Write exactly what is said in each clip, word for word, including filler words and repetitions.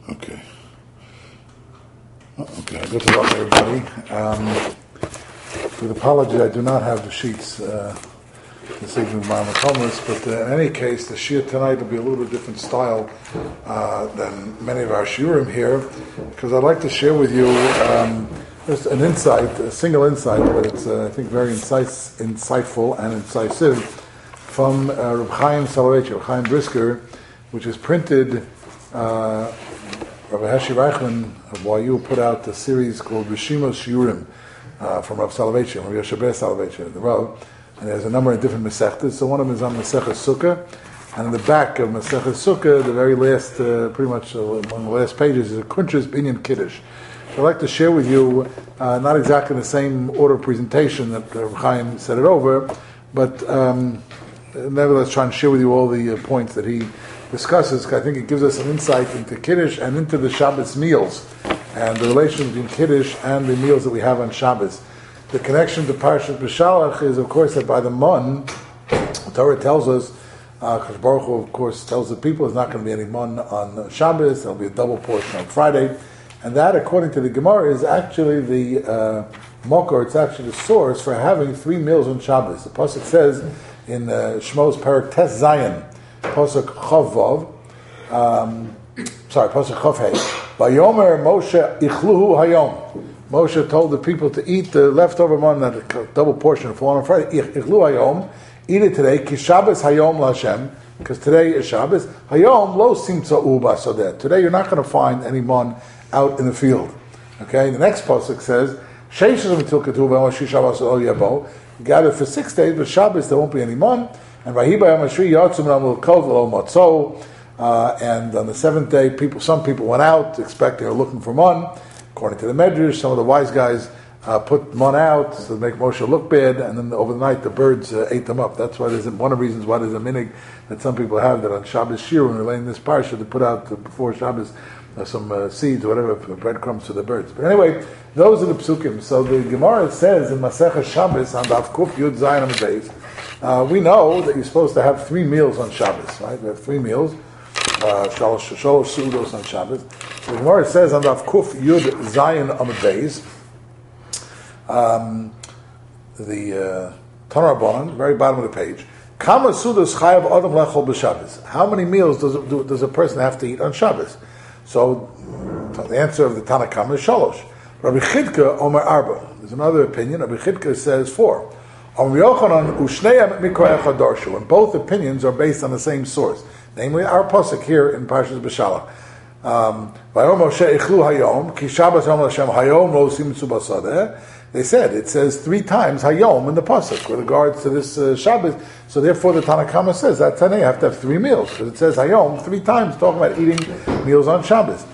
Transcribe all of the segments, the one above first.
Okay. Okay, good to welcome everybody. Um, with apology, I do not have the sheets uh, this evening with my Thomas, but uh, in any case, the shiur tonight will be a little bit different style uh, than many of our shiurim here, because I'd like to share with you um, just an insight, a single insight, but it's, uh, I think, very insights, insightful and incisive, from uh, Reb Chaim Soloveitcher, Reb Chaim Brisker, which is printed. Uh, Rabbi Heshi Reichman of Y U put out a series called Rishimos Shiurim uh, from Rav Soloveitcher, Rabbi Yoshe Soloveitcher, the Rav, and there's a number of different Masechtas. So one of them is on Masechas Sukkah, and in the back of Masechas Sukkah, the very last, uh, pretty much uh, one of the last pages is a Kuntres Binyan Kiddush. So I'd like to share with you, uh, not exactly the same order of presentation that Rav Chaim said it over, but um, nevertheless try and share with you all the uh, points that he discusses. I think it gives us an insight into Kiddush and into the Shabbos meals and the relation between Kiddush and the meals that we have on Shabbos. The connection to Parashat Beshalach is, of course, that by the Mon, the Torah tells us, uh, Kadosh Baruch Hu, of course, tells the people there's not going to be any Mon on Shabbos, there'll be a double portion on Friday, and that, according to the Gemara, is actually the uh, Mokor, it's actually the source for having three meals on Shabbos. The Pasuk says in uh, Shmos Parak Tes Zayin, Pasuk Chavav, um, sorry, Pasuk Chavhei. Vayomer Moshe Ichluhu Hayom. Moshe told the people to eat the leftover man, that double portion of on Friday. Ichlu Hayom, eat it today. Ki Shabbos Hayom LaShem, because today is Shabbos. Hayom Lo Simtza'u Basodeh. Today you're not going to find any man out in the field. Okay. The next pasuk says Sheishim Until Ketuv V'Mashiach Shabbos Ol Yabo. Gather for six days, but Shabbos there won't be any man. And uh, and on the seventh day, people, some people went out expecting or looking for mun. According to the Medrash, some of the wise guys uh, put mun out to make Moshe look bad, and then over the night the birds uh, ate them up. That's why there's one of the reasons why there's a minig that some people have that on Shabbos Shir, when we're laying this parsha, to put out uh, before Shabbos uh, some uh, seeds or whatever, breadcrumbs to the birds. But anyway, those are the psukim. So the Gemara says in Masechah Shabbos on Daf Kuf Yud Zayin Amud Beis. Uh, we know that you're supposed to have three meals on Shabbos, right? We have three meals, uh, shalosh sudos on Shabbos. The Gemara says on Daf Kuf Yud Zayin Amud Beis, um, the uh, Tanur Rabbanan, very bottom of the page. Kama sudos chayav adam lechol b'Shabbos. How many meals does a, does a person have to eat on Shabbos? So the answer of the Tanna Kama is shalosh. Rabbi Chidka Omer Arba. There's another opinion. Rabbi Chidka says four. And both opinions are based on the same source, namely our pasuk here in Parshas Beshalach. Um, they said it says three times Hayom in the pasuk with regards to this uh, Shabbos. So therefore, the Tanna Kama says that Tanei you have to have three meals because it says Hayom three times, talking about eating meals on Shabbos.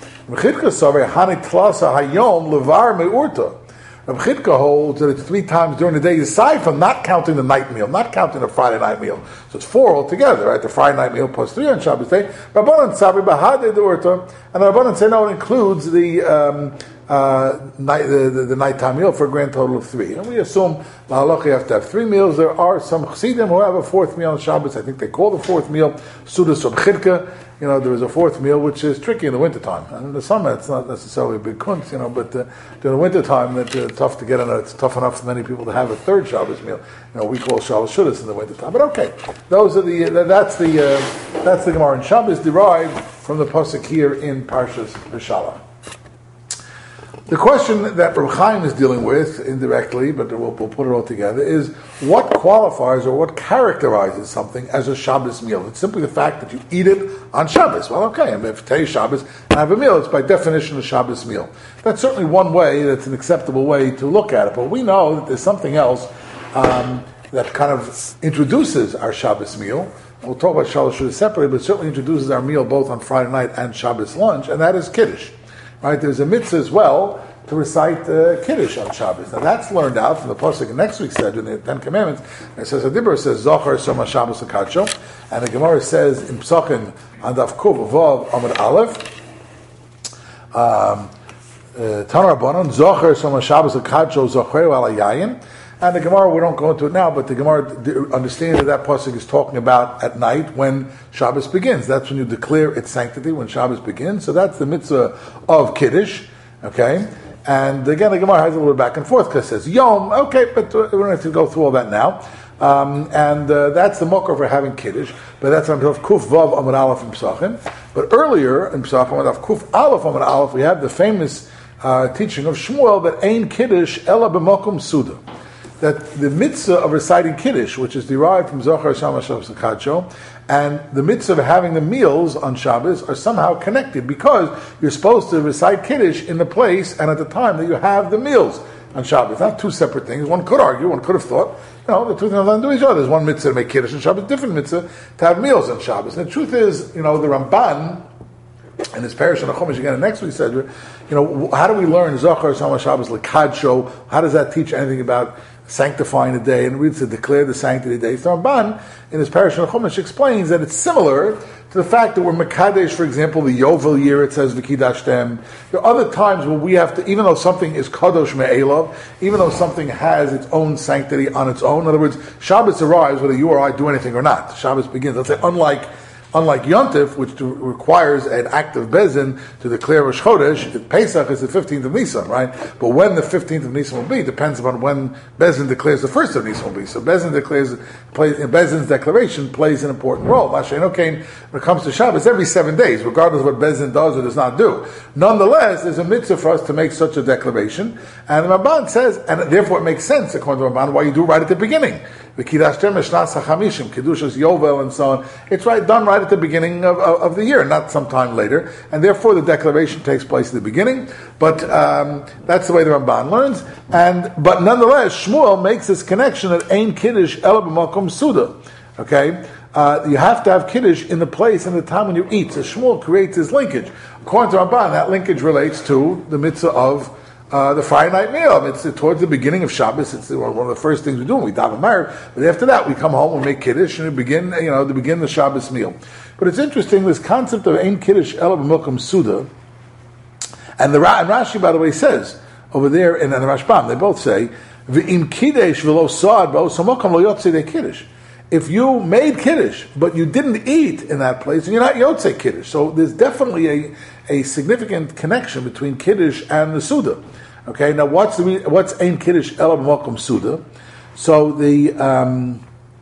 Rabbi Chidka holds that it's three times during the day, aside from not counting the night meal, not counting the Friday night meal. So it's four altogether, right? The Friday night meal plus three on Shabbos day. Rabbanan Sabri Bahade D'Urta, and the Rabbanan say no, it includes the um, uh, night, the, the, the nighttime meal for a grand total of three. And we assume Lahalacha you have to have three meals. There are some Chassidim who have a fourth meal on Shabbos. I think they call the fourth meal Sudas Rabbi Chidka. You know, there is a fourth meal, which is tricky in the wintertime. And in the summer, it's not necessarily a big kunz, you know, but uh, during the wintertime, it's uh, tough to get on. It's tough enough for many people to have a third Shabbos meal. You know, we call Shabbos Shudas in the wintertime. But okay, those are the, uh, that's the, uh, that's the Gemara. And Shabbos derived from the pasuk here in Parshas Beshalach. The question that Reb Chaim is dealing with, indirectly, but we'll, we'll put it all together, is what qualifies or what characterizes something as a Shabbos meal? It's simply the fact that you eat it on Shabbos. Well, okay, I mean, if today is Shabbos and I have a meal, it's by definition a Shabbos meal. That's certainly one way, that's an acceptable way to look at it, but we know that there's something else um, that kind of introduces our Shabbos meal. We'll talk about Shabbos Shudas separately, but certainly introduces our meal both on Friday night and Shabbos lunch, and that is Kiddush. Right, there's a mitzvah as well to recite uh, Kiddush on Shabbos. Now that's learned out from the pasuk in next week's said in the Ten Commandments. It says a Dibur says Zochar Soma Shabbos Akadsho, and the Gemara says in Psachim on Daf Kuv Vav Amud Aleph. Um, Tanur Rabbanan Zochar Soma Shabbos Akadsho Zocher Al Yayin, And the Gemara, we don't go into it now, but the Gemara understands that that pasuk is talking about at night when Shabbos begins. That's when you declare its sanctity, when Shabbos begins. So that's the mitzvah of Kiddush, okay? And again, the Gemara has a little back and forth because it says Yom, okay, but we don't have to go through all that now. Um, and uh, that's the mokar for having Kiddush, but that's on Kuf Vav Amud Aleph in Pesachim. But earlier in Pesachim, on Kuf Aleph Amud Aleph, we have the famous uh, teaching of Shmuel that Ein Kiddush Ela B'Mokum Suda. That the mitzvah of reciting Kiddush, which is derived from Zohar Shama Shabbos Kadsho, and the mitzvah of having the meals on Shabbos are somehow connected because you're supposed to recite Kiddush in the place and at the time that you have the meals on Shabbos. Not two separate things. One could argue, one could have thought, you know, the two things have nothing to do with each other. There's one mitzvah to make Kiddush on Shabbos, different mitzvah to have meals on Shabbos. And the truth is, you know, the Ramban, in his parish on the Chumash again, and next week said, you know, how do we learn Zohar Shama Shabbos L'Kadsho? How does that teach anything about sanctifying the day? And reads to declare the sanctity of the day. So Ramban, in his parish on the Chumash, explains that it's similar to the fact that we're Mekadesh, for example, the Yovel year, it says V'kidashtem. There are other times where we have to, even though something is Kadosh Me'elov, even though something has its own sanctity on its own, in other words, Shabbos arrives whether you or I do anything or not. Shabbos begins. Let's say, unlike Unlike Yontif, which do, requires an act of Bezin to declare Rosh Chodesh, Pesach is the fifteenth of Nisan, right? But when the fifteenth of Nisan will be depends upon when Bezin declares the first of Nisan will be. So Bezin declares, plays, Bezin's declaration plays an important role. Mashen Okain, when it comes to Shabbos, every seven days, regardless of what Bezin does or does not do. Nonetheless, there's a mitzvah for us to make such a declaration, and the Ramban says, and therefore it makes sense, according to Ramban, why you do it right at the beginning. V'kidashtem eshnas hachamishim, Kedushas Yovel, and so on. It's right done right at the beginning of, of, of the year, not sometime later, and therefore the declaration takes place at the beginning. But um, that's the way the Ramban learns. And but nonetheless, Shmuel makes this connection that Ein Kiddush Ela B'Makom Suda. Okay, uh, you have to have Kiddush in the place and the time when you eat. So Shmuel creates this linkage. According to Ramban, that linkage relates to the mitzvah of Uh, the Friday night meal. It's uh, towards the beginning of Shabbos. It's uh, one of the first things we do when we daven Ma'ariv. But after that, we come home, we make Kiddush, and we begin, you know, to begin the Shabbos meal. But it's interesting, this concept of Ein Kiddush Ela B'Milkum Suda, and the and Rashi, by the way, says over there, and, and the Rashbam, they both say, V'im Kiddush v'lo Sa'ad b'o Samokam lo Yotzei de Kiddush. If you made Kiddush, but you didn't eat in that place, and you're not Yotzei Kiddush. So there's definitely a, a significant connection between Kiddush and the Suda. Okay, now what's the what's Ein Kiddush Ela B'Malkum Suda? So the um,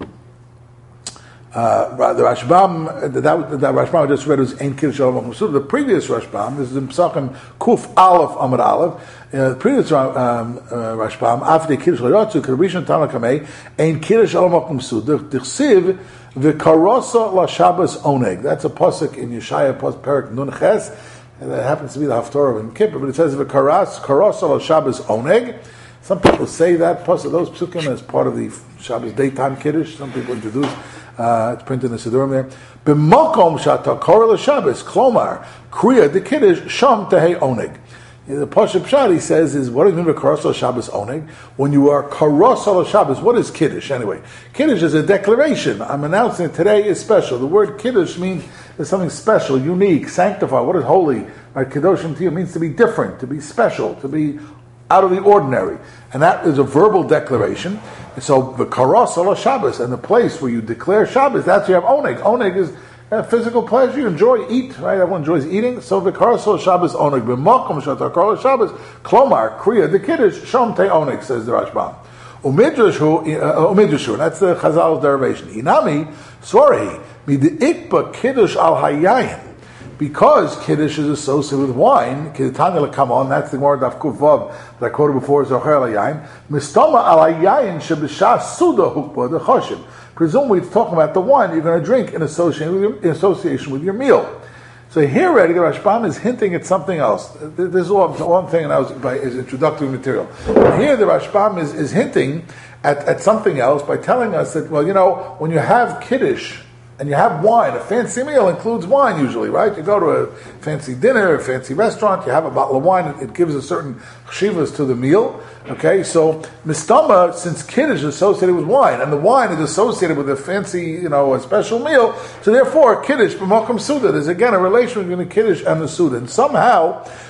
uh, the Rashbam that that Rashbam I just read was Ein Kiddush Ela B'Malkum Suda. The previous Rashbam, this is in Pesachim Kuf Aleph Amud Aleph. Uh, the previous um, uh, Rashbam After Kiddush L'Yotzu Kedushin Tana Kamei Ein Kiddush Ela B'Malkum Suda Dichsiv V'Karosa LaShabbos Oneg. That's a pasuk in Yeshaya Perak Nun Ches. And that happens to be the Haftorah of Yom Kippur, but it says V'karas Karos al Shabbos Oneg. Some people say that plus of those psukim as part of the Shabbos daytime Kiddush. Some people introduce uh, it's printed in the Siddurim there. B'makom shata korel Shabbos Klomar Kriya the Kiddush Sham Tehei Oneg. The Pashup Pshat, he says, is what does it mean by Karos al Shabbos Oneg? When you are Karos al Shabbos, what is Kiddush anyway? Kiddush is a declaration. I'm announcing it today is special. The word Kiddush means there's something special, unique, sanctified. What is holy? Right? Kedoshim Tiyah means to be different, to be special, to be out of the ordinary. And that is a verbal declaration. And so the Karos al Shabbos, and the place where you declare Shabbos, that's where you have Oneg. Oneg is a physical pleasure, you enjoy, eat, right? Everyone enjoys eating. So the Karos Shabbos Oneg b'makom shatar Karos Shabbos Klomar Kriya the Kiddush Sham Te Oneg, says the Rashbam. Umidrashu, umidrashu. That's the Chazal's derivation. Inami sorry midikba Kiddush al Hayayin. Because Kiddush is associated with wine, Kiddutanya come on. That's the Gemara Daf Kuf Vav that I quoted before. Zocher al Hayayin. Mistama al Hayayin shebishas Suda hukba the Choshev. Presumably, it's talking about the wine you're going to drink in association with your, in association with your meal. So here, Rediger Rashbam is hinting at something else. This is all one thing, and I was by his introductory material. But here, the Rashbam is, is hinting at, at something else by telling us that, well, you know, when you have Kiddush and you have wine, a fancy meal includes wine usually, right? You go to a fancy dinner, a fancy restaurant, you have a bottle of wine, it, it gives a certain chshivas to the meal. Okay, so mistama, since Kiddush is associated with wine, and the wine is associated with a fancy, you know, a special meal, so therefore Kiddush b'makom Suda, there's again a relation between the Kiddush and the Suda. And somehow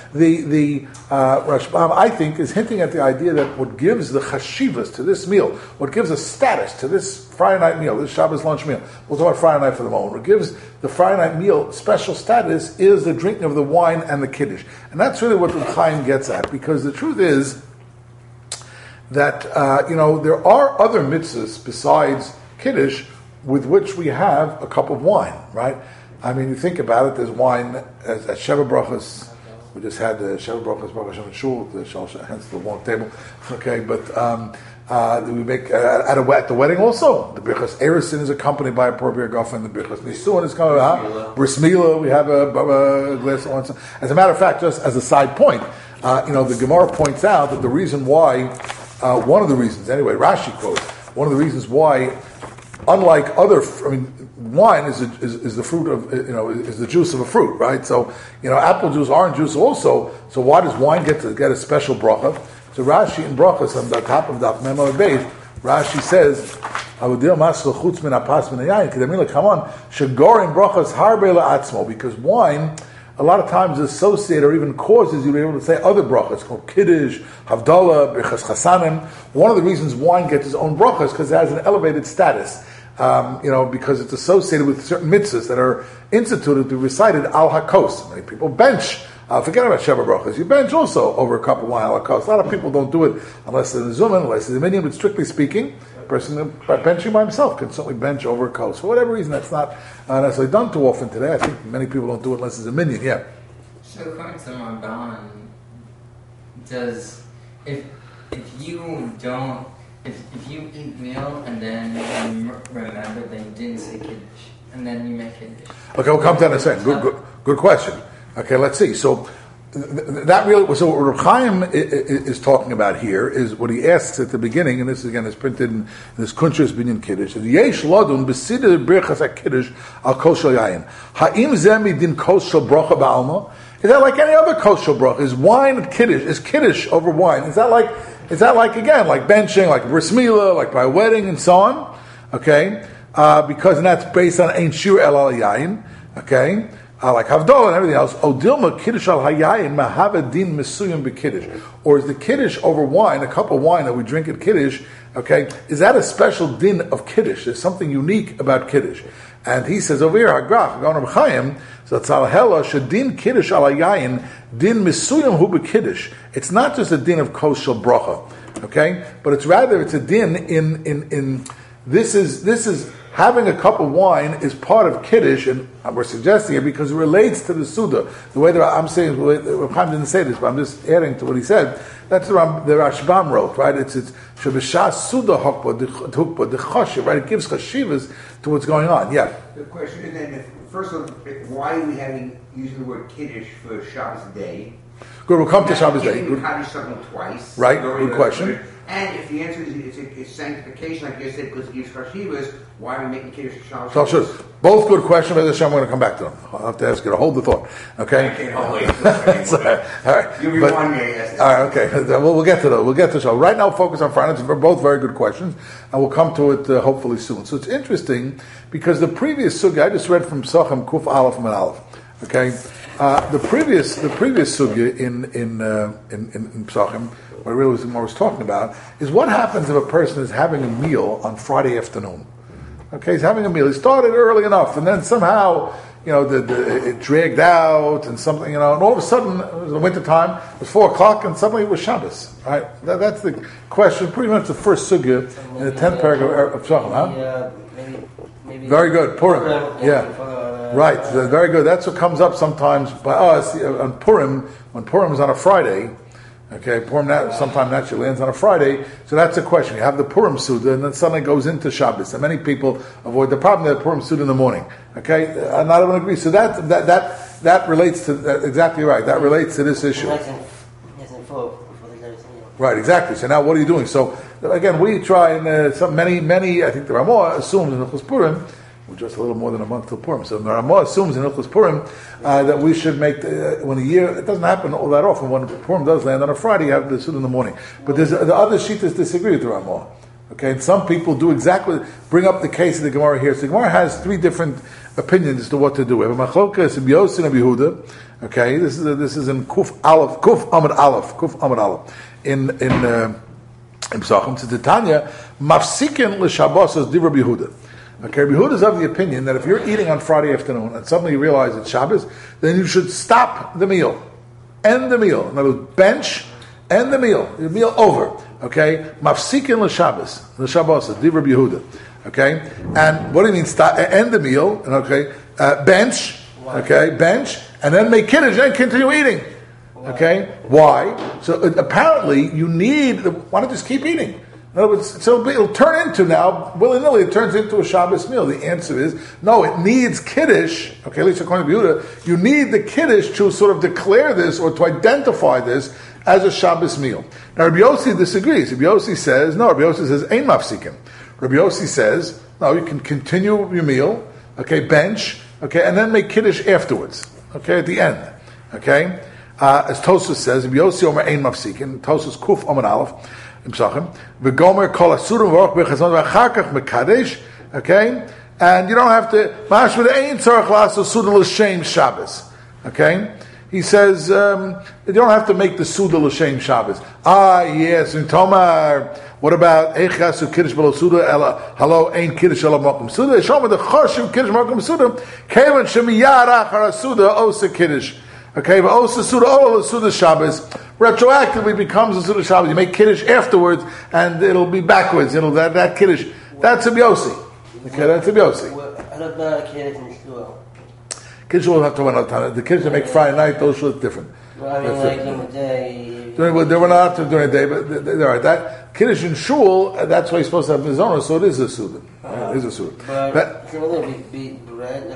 the the uh, Rashbam, I think, is hinting at the idea that what gives the chashivas to this meal, what gives a status to this Friday night meal, this Shabbos lunch meal, we'll talk about Friday night for the moment, what gives the Friday night meal special status is the drinking of the wine and the kiddush. And that's really what the Chaim gets at, because the truth is that, uh, you know, there are other mitzvahs besides kiddush with which we have a cup of wine, right? I mean, you think about it, there's wine at, at Sheva Brachos. We just had the Sheva Brachos, Baruch Hashem Shul, the Shal- hence the long table. Okay, but um, uh, we make, uh, at, a, at the wedding also, the Birchas Erisin is accompanied by a appropriate girlfriend, the Birchas Nisuin is coming, huh? Bris Milah, we have a, a glass of wine. As a matter of fact, just as a side point, uh, you know, the Gemara points out that the reason why, uh, one of the reasons, anyway, Rashi quotes, one of the reasons why, unlike other, I mean, wine is, a, is is the fruit of, you know, is the juice of a fruit, right? So, you know, apple juice, orange juice also. So why does wine get to get a special bracha? So Rashi in brachas on the top of Daf Mem Beis, Rashi says, "Avudir masel chutz min apas min hayayin." Kedamila, come on, shegorim brachas harbe la'atzmo, because wine a lot of times is associated or even causes you to be able to say other brachas called kiddush, havdalah, birchas chasanim. One of the reasons wine gets its own brachas because it has an elevated status. Um, you know, because it's associated with certain mitzvahs that are instituted to be recited al hakos. Many people bench. Uh, forget about Sheva Brachos. You bench also over a cup of wine al hakos. A lot of people don't do it unless they're in the zuman, unless they're in the minyan. But strictly speaking, a person by benching by himself can certainly bench over a kos. For whatever reason, that's not uh, necessarily done too often today. I think many people don't do it unless it's a minyan. Yeah. So according to Ramban, does if if you don't. If if you eat meal and then you remember that you didn't say kiddush, and then you make kiddush. Okay, we'll come to that in a second. Good, good, good question. Okay, let's see. So th- that really, so what Reb Chaim is talking about here is what he asks at the beginning, and this again is printed in this Kunshas Binyan Kiddush. Yesh ladun b'siddur birchas hakiddush al kol shel yayin. Ha'im zeh midin kol shel bracha ba'alma? Is that like any other kol shel bracha? Is wine kiddush? Is kiddush over wine? Is that like? Is that like, again, like benching, like bris milah, like by a wedding and so on? Okay? Uh, because and that's based on Ein Shir El Al Yayin. Okay? Uh, like Havdalah and everything else. Odilma Kiddush Al Hayayin Mahava Din Mesuyim B'Kiddush. Or is the Kiddush over wine, a cup of wine that we drink at Kiddush, okay, is that a special din of Kiddush? There's something unique about Kiddush. And he says over here, Hagrach, Gon Reb Chaim, so Tzalhela Shadin Kiddush Al Hayayin Din Mesuyim Hu B'Kiddush. It's not just a din of kos shel bracha, okay? But it's rather it's a din in in in this is this is having a cup of wine is part of kiddush, and we're suggesting it because it relates to the suda. The way that I'm saying, Reb Chaim didn't say this, but I'm just adding to what he said. That's the the Rashbam wrote, right? It's it's shabashas suda hukba hukba the chashiv, right? It gives chashivas to what's going on. Yeah. The question is then, if, first of all, why are we having using the word kiddush for Shabbos day? Good, we'll come to Shabbos day. Good. Kaddish something twice. Right, good question. And if the answer is it's, a, it's sanctification, like you said, because it gives chashivas, why are we making kiddush for Shabbos? So, sure. Both good questions, but this time I'm going to come back to them. I'll have to ask you to hold the thought. Okay? I can't hold it. Sorry. All right. You'll be But- one day, yes. All right, okay. We'll, we'll get to those. We'll get to the show. Right now, focus on Friday. They're both very good questions, and we'll come to it uh, hopefully soon. So it's interesting because the previous sugya I just read from Psachim Kuf Aleph and Aleph. Okay, uh, the previous the previous sugya in in uh, in, in, in Psachim, what I really was, what I was talking about is what happens if a person is having a meal on Friday afternoon. Okay, he's having a meal. He started early enough, and then somehow, you know, the, the, it dragged out and something, you know, and all of a sudden, it was the winter time, it was four o'clock, and suddenly it was Shabbos, right? That, that's the question, pretty much the first sugya in the tenth paragraph of Psachim, huh? Yeah, maybe, maybe Very good, Purim, yeah. Right, so very good. That's what comes up sometimes by us on Purim, when Purim is on a Friday. Okay, Purim nat- sometime naturally lands on a Friday, so that's a question. You have the Purim Suda, and then suddenly goes into Shabbos. And many people avoid the problem that Purim Suda in the morning. Okay, uh, not everyone agrees. So that that that that relates to that, exactly right. That relates to this issue. Right, exactly. So now, what are you doing? So again, we try and uh, some many many. I think the Ramah assumes in Hilchos Purim. We're just a little more than a month till Purim. So the Ramah assumes in Hilchos Purim uh, that we should make, the, uh, when a year, it doesn't happen all that often, when Purim does land on a Friday, you have the Suda in the morning. But there's, the other Shittas disagree with the Ramah. Okay, and some people do exactly, bring up the case of the Gemara here. So the Gemara has three different opinions as to what to do. We have a Machlokas, Rabbi Yossi and Rabbi Yehuda. Okay, this is, a, this is in Kuf Aleph, Kuf Amud Aleph, Kuf Amud Aleph. In, in, uh, in Pesachim, to Titania, Mafsikin l'Shabbos di Rabbi Yehuda. Okay, Rabbi Yehuda is of the opinion that if you're eating on Friday afternoon and suddenly you realize it's Shabbos, then you should stop the meal. End the meal. In other words, bench, end the meal. The meal over. Okay? Mafsikin l'Shabbos. L'Shabbos, di Rabbi Yehuda. Okay? And what do you mean stop? End the meal. And okay? Uh, bench. Okay? Bench. And then make kiddush and then continue eating. Okay? Why? So uh, apparently you need, why don't you just keep eating? In other words, so it'll, be, it'll turn into now, willy-nilly, it turns into a Shabbos meal. The answer is, no, it needs Kiddush, okay, at least according to Yehuda, you need the Kiddush to sort of declare this or to identify this as a Shabbos meal. Now, Rabbi Yossi disagrees. Rabbi Yossi says, no, Rabbi Yossi says, ain't mafsikin. Rabbi Yossi says, no, you can continue your meal, okay, bench, okay, and then make Kiddush afterwards, okay, at the end, okay? Uh, as Tosfos says, Rabbi Yossi Omer ain't mafsikin, Tosfos Kuf Omer Aleph, V'gomer kol asurim v'orach b'chazon v'achar kach mekadesh. Okay, and you don't have to. Mashma ein tzarich laso suda l'shem Shabbos. Okay, he says um, you don't have to make the suda l'shem Shabbos. Ah, yes, in Tomar. What about eichasu kiddush b'lo suda ela halo ein kiddush ela makom suda? Shoma the choshev kiddush makom suda. Kevan shemiyar achar suda osa kiddush. Okay, but osa suda ola suda Shabbos. Retroactively becomes a Suda Shabbos. You make Kiddush afterwards, and it'll be backwards. It'll that, that Kiddush. That's a Yossi. Okay, that's a Yossi. What about Kiddush and Shul? Kiddush will have to run out of time. The Kiddush that make Friday night, those are different. Well, I mean, that's like different. in the day. During, well, they were not to during the day, but they, they, all right. That Kiddush in Shul, that's why you're supposed to have Mizonah, so it is a Suda. Uh-huh. It is a Suda. But, but can it be, be bread?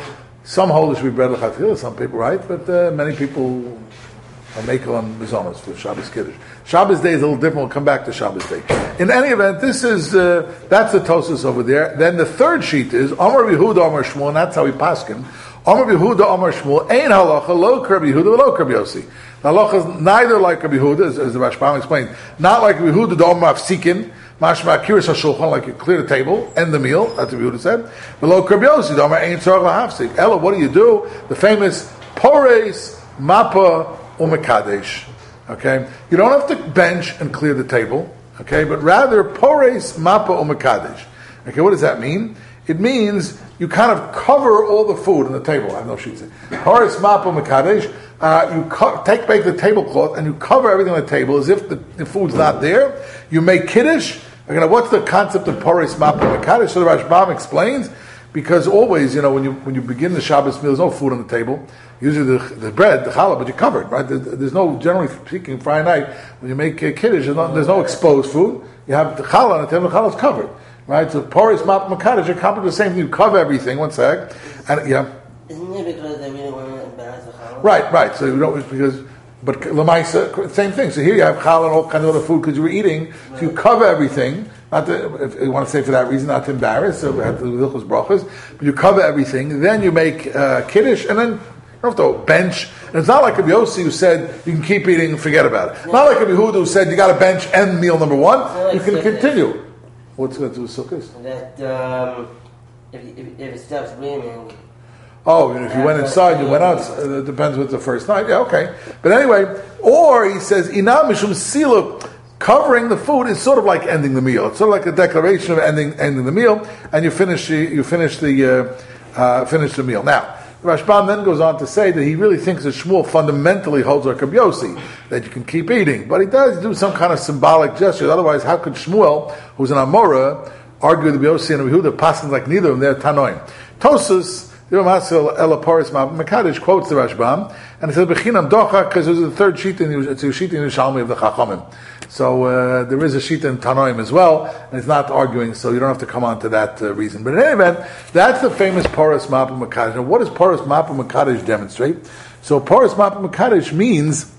some hold it should be bread l'chatchila, some people, right? But uh, many people are making on Mizonos for Shabbos Kiddush. Shabbos Day is a little different. We'll come back to Shabbos Day. In any event, this is, uh, that's the Tosfos over there. Then the third sheet is, Amar Yehuda, Amar Shmuel, and that's how we paskin. Amar Yehuda, Amar Shmuel, Ein halacha, lo Rabbi Yehuda, lo Rabbi Yossi. The halacha is neither like Rabbi Yehuda, as, as the Rashbam explained, not like Rabbi Yehuda, the Amar Afsikin, Mashma Kiris HaShulchan, like you clear the table, end the meal, that's what Yehuda said. Below Rabbi Yossi, the Amar Ein tzarich lahafsik. Ella, what do you do? The famous Pores, Mapa, Umekadesh. Okay? You don't have to bench and clear the table, okay? But rather, Pores, Mapa, Umekadesh. Okay, what does that mean? It means you kind of cover all the food on the table. I have no sheets. Pores, Mapa, Umekadesh. Uh, you co- take back the tablecloth and you cover everything on the table as if the, the food's not there. You make Kiddush. Okay, now what's the concept of Pores, Mapa, Umekadesh? So the Rashbam explains, because always, you know, when you when you begin the Shabbos meal, there's no food on the table. Usually the, the bread, the challah, but you're covered, right? There's, there's no, generally speaking, Friday night, when you make uh, Kiddush, there's no, there's no exposed food. You have the challah on the table, the challah's covered, right? So Pores, Map, Makadosh, you're covered the same thing. You cover everything, one sec. And, yeah. Isn't it because they really want to embarrass the challah? Right, right. So you don't, because, but Lamaisa, same thing. So here you have challah and all kinds of other food because you were eating, so you cover everything. Not to, if you want to say for that reason, not to embarrass, so we have to do Hilchos Brachos, but you cover everything, then you make uh, Kiddush, and then you don't have to bench. And it's not like Rabbi Yossi who said you can keep eating and forget about it. Yeah. Not like Rabbi Yehuda who said you got to bench end meal number one. Like you can sukkahs. Continue. What's going to do with sukkahs? That um, if, if, if it stops raining. Oh, and if you went inside, you went out. Uh, it depends what's the first night. Yeah, okay. But anyway, or he says inam mishum silu. Covering the food is sort of like ending the meal. It's sort of like a declaration of ending ending the meal, and you finish you finish the uh, uh, finish the meal. Now, the Rashbam then goes on to say that he really thinks that Shmuel fundamentally holds like Rabbi Yossi, that you can keep eating, but he does do some kind of symbolic gesture. Otherwise, how could Shmuel, who's an Amora, argue with Rabbi Yossi and Rabbi Yehuda, passing like neither of them? They're Tanoim. Tosfos, the Ramasil Elaparis Makadosh quotes the Rashbam, and he says Bechinam Docha because there's a third sheet in it's a sheet in Yerushalmi of the Chachamim. So uh, there is a sheet in Tanoim as well, and it's not arguing, so you don't have to come on to that uh, reason. But in any event, that's the famous Paras Mapa Makadosh. Now, what does Paras Mapa Makadosh demonstrate? So Paras Mapa Makadosh means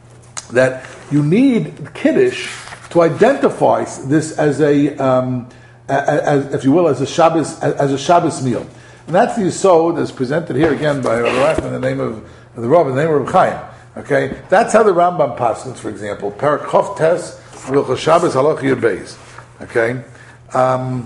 that you need Kiddush to identify this as a, um, as, if you will, as a Shabbos as a Shabbos meal. And that's the Yisod that's presented here again by Rav in the name of the Rav, in the name of Reb Chaim. Okay, that's how the Rambam passes, for example, Parak Chof Tes Hilchos Shabbos Halach Yud Beis. Okay, um,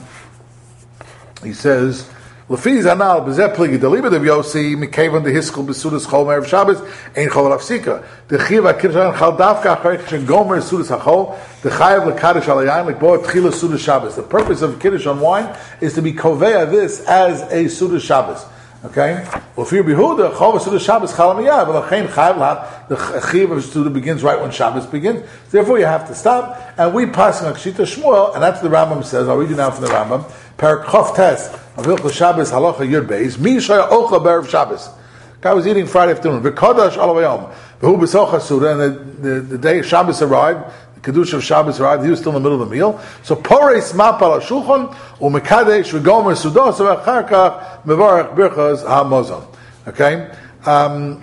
he says. Lefiz anal bezeh pligi deliber de Yossi mikevan de hiskul besudas chol me'erev Shabbos ein chol rafsika. The chiv akirjan chal davka acharich shegomer sudas hachol the chayav lekadosh alayin lekbo tchila sudas Shabbos. The purpose of kiddush on wine is to be koveya this as a sudas Shabbos. Okay, well, for Yehuda, chol sudas Shabbos chal miyah, but lachein chayav lahat the chiv of suda begins right when Shabbos begins. Therefore, you have to stop. And we pass on Kshita Shmuel, and that's what the Rambam says. I'll read you now from the Rambam. Perak Chof Tes of Hilchos Shabbos Halacha Yud Beis. Mi shaya ochla be'erev Shabbos. Guy was eating Friday afternoon. V'kodash alavayom. V'hu b'socha suda. And the, the, the day Shabbos arrived, the Kedusha of Shabbos arrived, he was still in the middle of the meal. So Poreis mapal ha'shulchan u'mekadesh v'gomer sudos v'achar kach mevarach birchas ha'mozon. Okay? Um,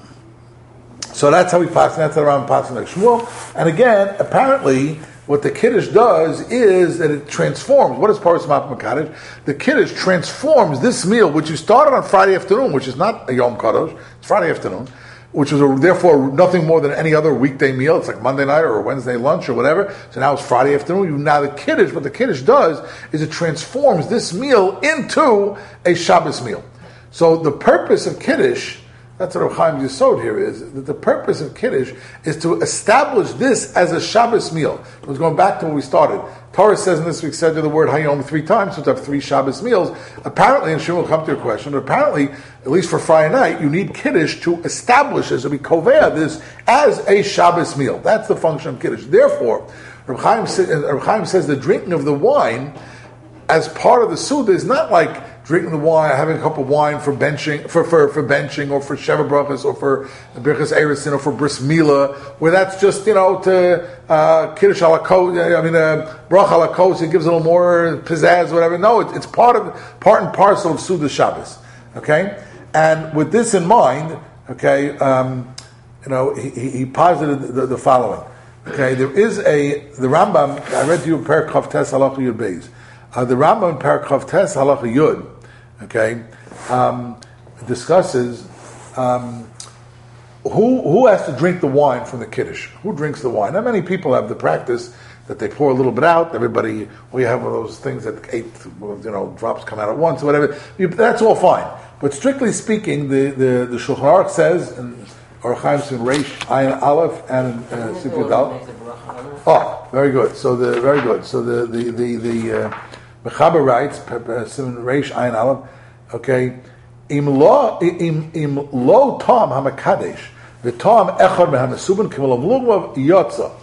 so that's how we pass. That's how Rambam passes like Shmuel. And again, apparently, what the Kiddush does is that it transforms. What is Paras Map Makadosh? The Kiddush transforms this meal, which you started on Friday afternoon, which is not a Yom Kadosh, it's Friday afternoon, which was a, therefore nothing more than any other weekday meal. It's like Monday night or a Wednesday lunch or whatever. So now it's Friday afternoon. You, now the Kiddush, what the Kiddush does is it transforms this meal into a Shabbos meal. So the purpose of Kiddush, that's what Rav Chaim Yesod here is, that the purpose of Kiddush is to establish this as a Shabbos meal. It was going back to when we started. Torah says in this week's said the word Hayom three times, so to have three Shabbos meals. Apparently, and Shimon will come to your question, but apparently, at least for Friday night, you need Kiddush to establish this, to be koveya this as a Shabbos meal. That's the function of Kiddush. Therefore, Rav Chaim, Rav Chaim says the drinking of the wine as part of the Suda is not like drinking the wine, having a cup of wine for benching, for, for, for benching, or for Sheva Brachas, or for Birchas Eresin, or for Bris Milah, where that's just, you know, to uh, Kiddush ala Kos, I mean, uh, Brach ala Kos, it gives a little more pizzazz, whatever. No, it, it's part of, part and parcel of Suda Shabbos. Okay? And with this in mind, okay, um, you know, he, he posited the, the following. Okay, there is a, the Rambam, I read to you Perak Chav Tes Halacha Yud Beis. Uh, the Rambam in Perak Chav Tes Halacha Yud, okay, um, discusses um, who who has to drink the wine from the Kiddush. Who drinks the wine? Now, many people have the practice that they pour a little bit out. Everybody, we have one of those things that eight, you know, drops come out at once or whatever. You, that's all fine. But strictly speaking, the the, the Shulchan Aruch says, and Or Chaim in Reish Ayin Aleph and uh, Sifyat Dal. Oh, very good. So the very good. So the the the the. Uh, Mechaber writes, Reish Ayin Aleph, okay, im lo im im lo tom hamakadesh, v'tom echad mehamesubin k'melam lugmav yotza.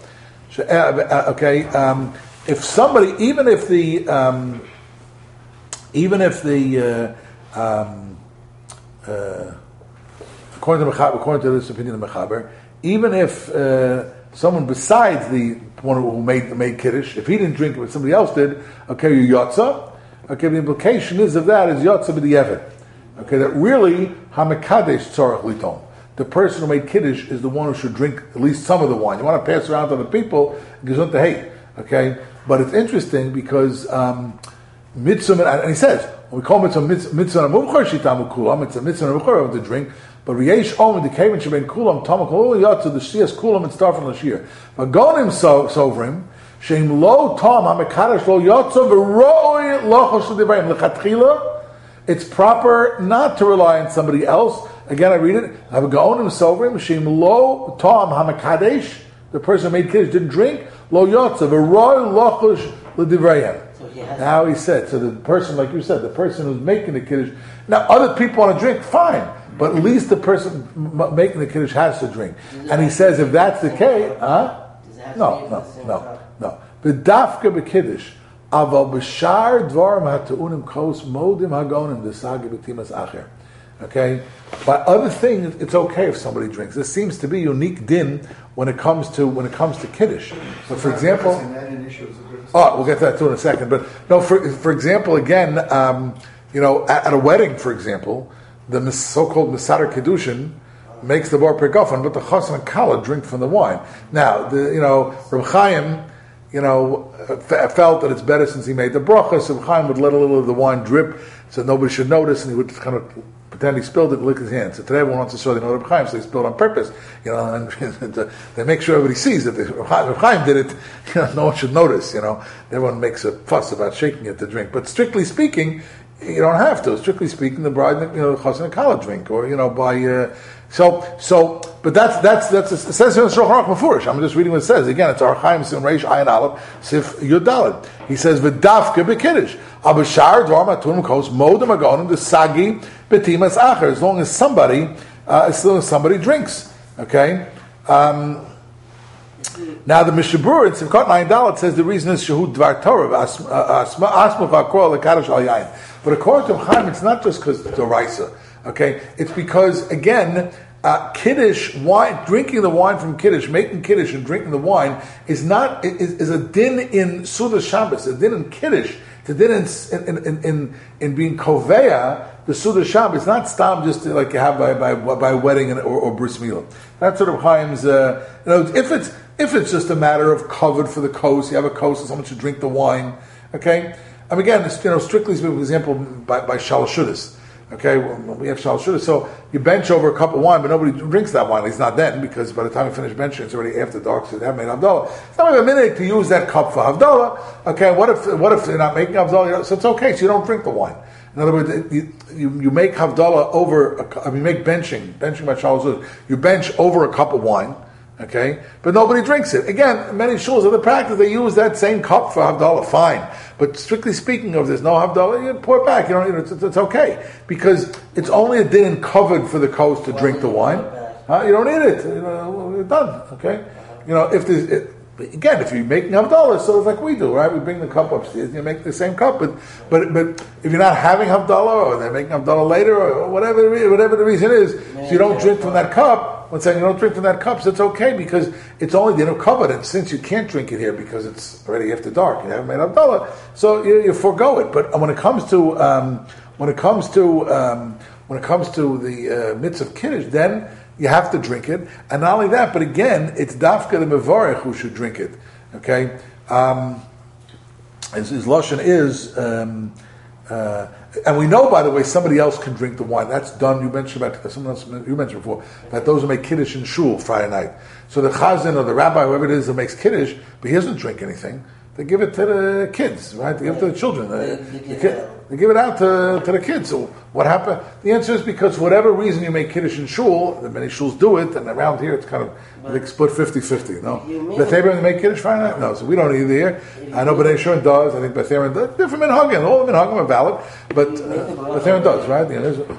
Okay, um, if somebody, even if the, um, even if the, uh, um, uh, according to Mechaber, according to this opinion of Mechaber, even if uh, someone besides the one who made made Kiddush, if he didn't drink it but somebody else did, okay, you yotza. Okay, the implication is of that is yotza b'di'evet. Okay, that really hamekadesh tzorach litom. The person who made Kiddush is the one who should drink at least some of the wine. You want to pass around to other people, gesund to hate. Okay, but it's interesting because um, mitzvah, and he says when we call mitzvah mitzvah muvchar shitamu kulam, it's a mitzvah muvchar of the drink. But Riyesh Omen, the Kaven Sheben Kulam, Tamak Olu Yatsu, the Shias Kulam, and Star from the Shir. But Gonim Sovrim, Shem Lo Tom, Hamekadash Lo Yatsu, V'roi Lochos Shudivayim, L'chatchila, it's proper not to rely on somebody else. Again, I read it. Have Gonim Sovrim, Shem Lo Tom, Hamekadesh, the person who made Kiddush didn't drink, Lo Yatsu, V'roi Lochos L'divrayim. Now he said, so the person, like you said, the person who's making the Kiddush, now other people want to drink, fine. But at least the person making the Kiddush has to drink. And he says, if that's the case, huh? No, no, no, no. B'dafka b'Kiddush, aval b'shar dvarim ha'tu'unim kos modim hagonim d'sagi b'timas acher. Okay? By other things, it's okay if somebody drinks. This seems to be unique din when it comes to when it comes to Kiddush. But for example, oh, we'll get to that too in a second. But no, for for example, again, um, you know, at, at a wedding, for example, the so-called Mesader Kiddushin makes the bar pregofan, but the Chassan and Kala drink from the wine. Now, the, you know, Reb Chaim, you know, f- felt that it's better since he made the bracha, so Reb Chaim would let a little of the wine drip so nobody should notice, and he would kind of pretend he spilled it and licked his hand. So today everyone wants to show they know Reb Chaim, so they spilled on purpose. You know, and they make sure everybody sees that Reb Chaim did it. You know, no one should notice. You know, everyone makes a fuss about shaking it to drink. But strictly speaking, you don't have to. Strictly speaking, the bride, you know, chassan and kala drink, or you know, by uh, so so. But that's that's that's it says in Shulchan Aruch Mefurish. I'm just reading what it says again. It's Ar Chaim Sim Reish Ayin Aleph Sif Yud Daled. He says v'dafka b'kiddush abashar dvar matunim kos modem agonim the sagi betimas acher. As long as somebody, uh, as long as somebody drinks, okay. Um, Now the Mishabur in Simchat Nine Dalet says the reason is Shehud Dvar Torah Asma Asma V'Akol Lekadosh Al Yain. But according to Chaim, it's not just because it's Doraisa. Okay, it's because again, uh, Kiddush wine, drinking the wine from Kiddush, making Kiddush and drinking the wine is not is, is a din in Suda Shabbos, a din in Kiddush, it's a din in in in, in, in being Koveya. The Suda Shabbos, not stam just to, like you have by by by a wedding or, or bris milah. That's sort of Chaim's. Uh, you know, if it's if it's just a matter of covered for the kos, you have a kos, and someone should drink the wine. Okay, and again, it's, you know, strictly speaking, for example, by by shalashudas. Okay, well, we have shalashudas, so you bench over a cup of wine, but nobody drinks that wine. At least not then, because by the time you finish benching, it's already after dark, so they haven't made havdalah. It's not even a minute to use that cup for havdalah. Okay, what if what if they're not making havdalah? So it's okay, so you don't drink the wine. In other words, you, you, you make havdalah over, a, I mean, make benching, benching by shalazuz. You bench over a cup of wine, okay, but nobody drinks it. Again, many shuls of the practice, they use that same cup for havdalah, fine. But strictly speaking, if there's no havdalah, you pour it back. You know, it's, it's, it's okay because it's only a din covered for the kos to drink the wine. Huh? You don't need it. You know, you're done. Okay, you know if there's. It, Again, if you're making havdalah, so it's like we do, right? We bring the cup upstairs, you make the same cup, but but but if you're not having havdalah, or they're making havdalah later, or whatever whatever the reason is, so you don't drink from that cup. When saying you don't drink from that cup, so it's okay because it's only, you know, covered, and since you can't drink it here because it's already after dark, you haven't made havdalah, so you, you forego it. But when it comes to um, when it comes to um, when it comes to the uh, mitzvah of kiddush, then you have to drink it, and not only that, but again, it's dafka the mevarech who should drink it. Okay, um, his, his lashon is, um, uh, and we know, by the way, somebody else can drink the wine. That's done. You mentioned about someone else. You mentioned before that those who make kiddush in shul Friday night. So the chazan or the rabbi, whoever it is that makes kiddush, but he doesn't drink anything. They give it to the kids, right? They give it to the children. They, they, they, they give it out to, to the kids. So what happened? The answer is because for whatever reason you make kiddush in shul, many shuls do it, and around here it's kind of like split fifty-fifty, you know? Beth Aaron make kiddush Friday night? No, so we don't either here. I know B'nai Shur does. I think Beth Aaron does. Different minhagim. All the minhagim are valid, but uh, Beth Aaron does, right? You know,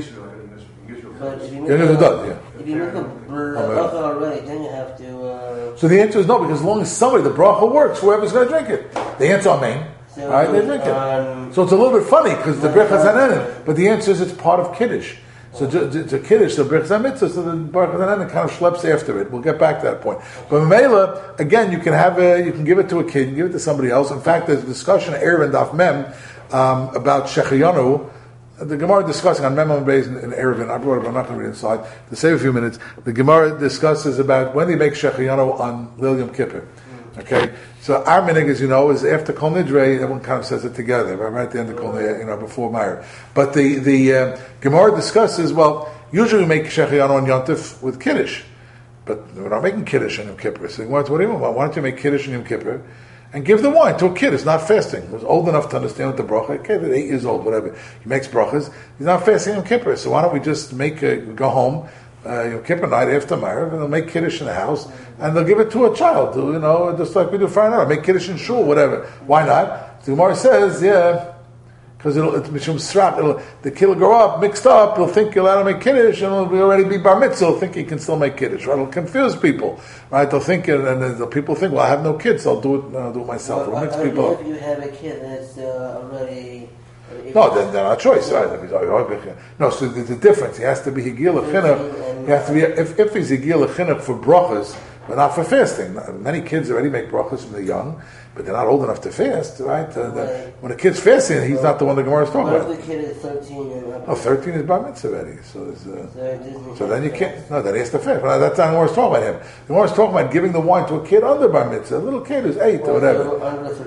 But if you make yeah, a, it does, yeah. if you make a bracha already, then you have to. Uh, So the answer is no, because as long as somebody, the bracha works, whoever's going to drink it. The answer, amen. So, All right, they drink it. um, So it's a little bit funny because the bracha zanenin, but the answer is it's part of kiddush. So to, to, to kiddush, the bracha mitzvah, so the bracha zanenin kind of schleps after it. We'll get back to that point. But Mela, again, you can have a, you can give it to a kid, you give it to somebody else. In fact, there's a discussion Erev and Daf Mem um, about shechiyanu. The Gemara discussing on Mem Beis in Erevin. I brought it, but I'm not going to read it inside. To save a few minutes, the Gemara discusses about when they make shechiyanu on Lil Yom Kippur. Okay, so our minig, as you know, is after Kol Nidre. Everyone kind of says it together, right, right at the end of Kol Nidre, you know, before Meir. But the the uh, Gemara discusses, well, usually we make shechiyanu on Yontif with Kiddush, but we're not making Kiddush on Yom Kippur. So what do you want? Why don't you make Kiddush on Yom Kippur? And give the wine to a kid. It's not fasting. He's old enough to understand what the bracha. Okay, they're eight years old, whatever. He makes brachas. He's not fasting on Kippur. So why don't we just make a, go home, uh, Yom Kippur night after Ma'ariv, and they'll make kiddush in the house, and they'll give it to a child, you know, just like we do Friday night. Make kiddush in shul, whatever. Why not? The Gemara says, yeah, because it'll it's mishum srap. It'll the kid will grow up mixed up. He'll think he'll allowed to make kiddush, and it'll already be bar mitzvah. He'll think he can still make kiddush. Right? It'll confuse people. Right? They'll think, and, and the people think, well, I have no kids, so I'll do it. I'll do it myself. well, It'll mix I, people if up. you have a kid that's uh, already. No, then they're not choice, right? No, so there's a difference. He has to be higil chinuch. He has to be if, if he's higil chinuch for brachas, but not for fasting. Many kids already make brachas when they're young, but they're not old enough to fast, right? Uh, the, when a kid's fasting, he's not the one the Gemara is talking What about. if the kid is thirteen and up? Oh, thirteen is bar mitzvah already. So, there's, uh, So, it doesn't so then you have can't. No, then he has to fast. Well, that's not the Gemara is talking about him. The Gemara is talking about giving the wine to a kid under bar mitzvah. A little kid who's eight to- or whatever. Under thirteen.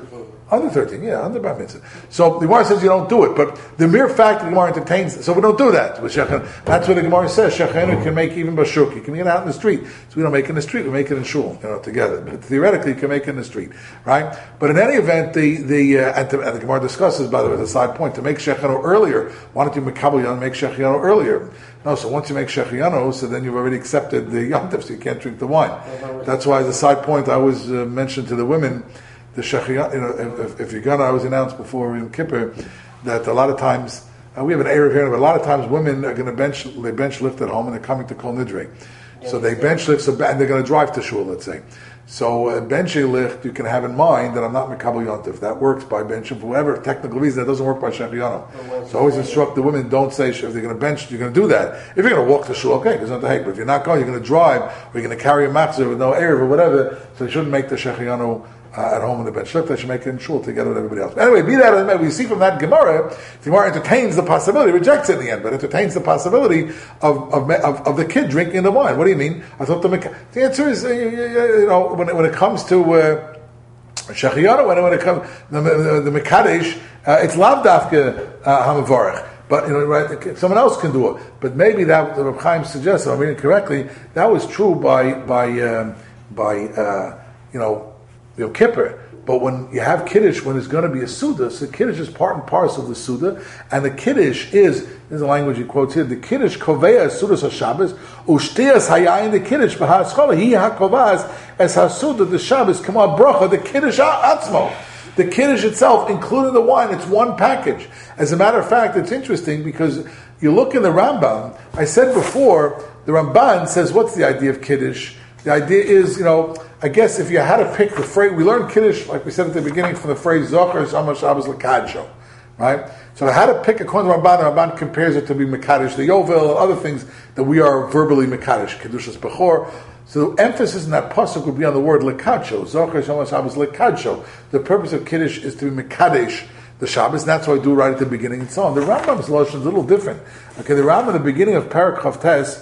Under thirteen, yeah, under bar mitzvah. So the Gemara says you don't do it, but the mere fact that the Gemara entertains, so we don't do that. That's what the Gemara says. Shechenu can make even bashuk. You can make it out in the street. So we don't make it in the street. We make it in shul, you know, together. But theoretically, you can make it in the street, right? But in any event, the the uh, and, the, and the Gemara discusses, by the way, the side point to make shechenu earlier. Why don't you makabel yon make shechenu earlier? No, so once you make shechenu, so then you've already accepted the yontif, so you can't drink the wine. That's why, as a side point, I always uh, mention to the women. The Shechiyah, you know, if, if you're gonna, I was announced before Yom Kippur that a lot of times uh, we have an Erev here, but a lot of times women are going to bench, they bench lift at home and they're coming to Kol Nidre, so they bench lift, so, and they're going to drive to shul, let's say. So uh, benching lift, you can have in mind that I'm not Mekabel Yontif. That works by benching for whatever technical reason. That doesn't work by Shechiyah. So I always instruct the women: don't say if they're going to bench, you're going to do that. If you're going to walk to shul, okay, there's nothing to hate. But if you're not going, you're going to drive, or you're going to carry a matzah with no Erev or whatever. So you shouldn't make the Shechiyah Uh, at home in the bench lift. They should make it in shul together with everybody else. But anyway, be that as it may, we see from that Gemara, the Gemara entertains the possibility, rejects it in the end, but entertains the possibility of of, of, of the kid drinking the wine. What do you mean? I thought the the answer is, uh, you, you know, when it, when it comes to uh, Shechiyah, when, when it comes the the, the Mekadesh, uh, it's lav dafke hamavarech. But you know, right? Someone else can do it. But maybe that the Reb Chaim suggests, if I'm reading correctly, that was true by by um, by uh, you know. Yom Kippur, but when you have Kiddush, when there's going to be a Suda, so Kiddush is part and parcel of the Suda, and the Kiddush is, this is the language he quotes here, the Kiddush koveya Sudas HaShabbos, ushtias hayayin the Kiddush, b'ha'aschola, hi ha'kovaz, as ha'suda, the Shabbos, kama bracha, the Kiddush atzmo. The Kiddush itself, including the wine, it's one package. As a matter of fact, it's interesting because you look in the Rambam, I said before, the Ramban says, what's the idea of Kiddush? The idea is, you know, I guess if you had to pick the phrase, we learned Kiddush, like we said at the beginning, from the phrase Zocher Shama Shabbos Lekadsho, right? So I had to pick, according to Ramban, the Ramban compares it to be Mekadesh, the Yovel, and other things that we are verbally Mekadesh, Kedushas Bechor. So the emphasis in that pasuk would be on the word Lekadsho, Zocher Shama Shabbos Lekadsho. The purpose of Kiddush is to be Mekadesh, the Shabbos, and that's what I do right at the beginning and so on. The Rambam's Lashon is a little different. Okay, the Rambam at the beginning of Parak Chavtes,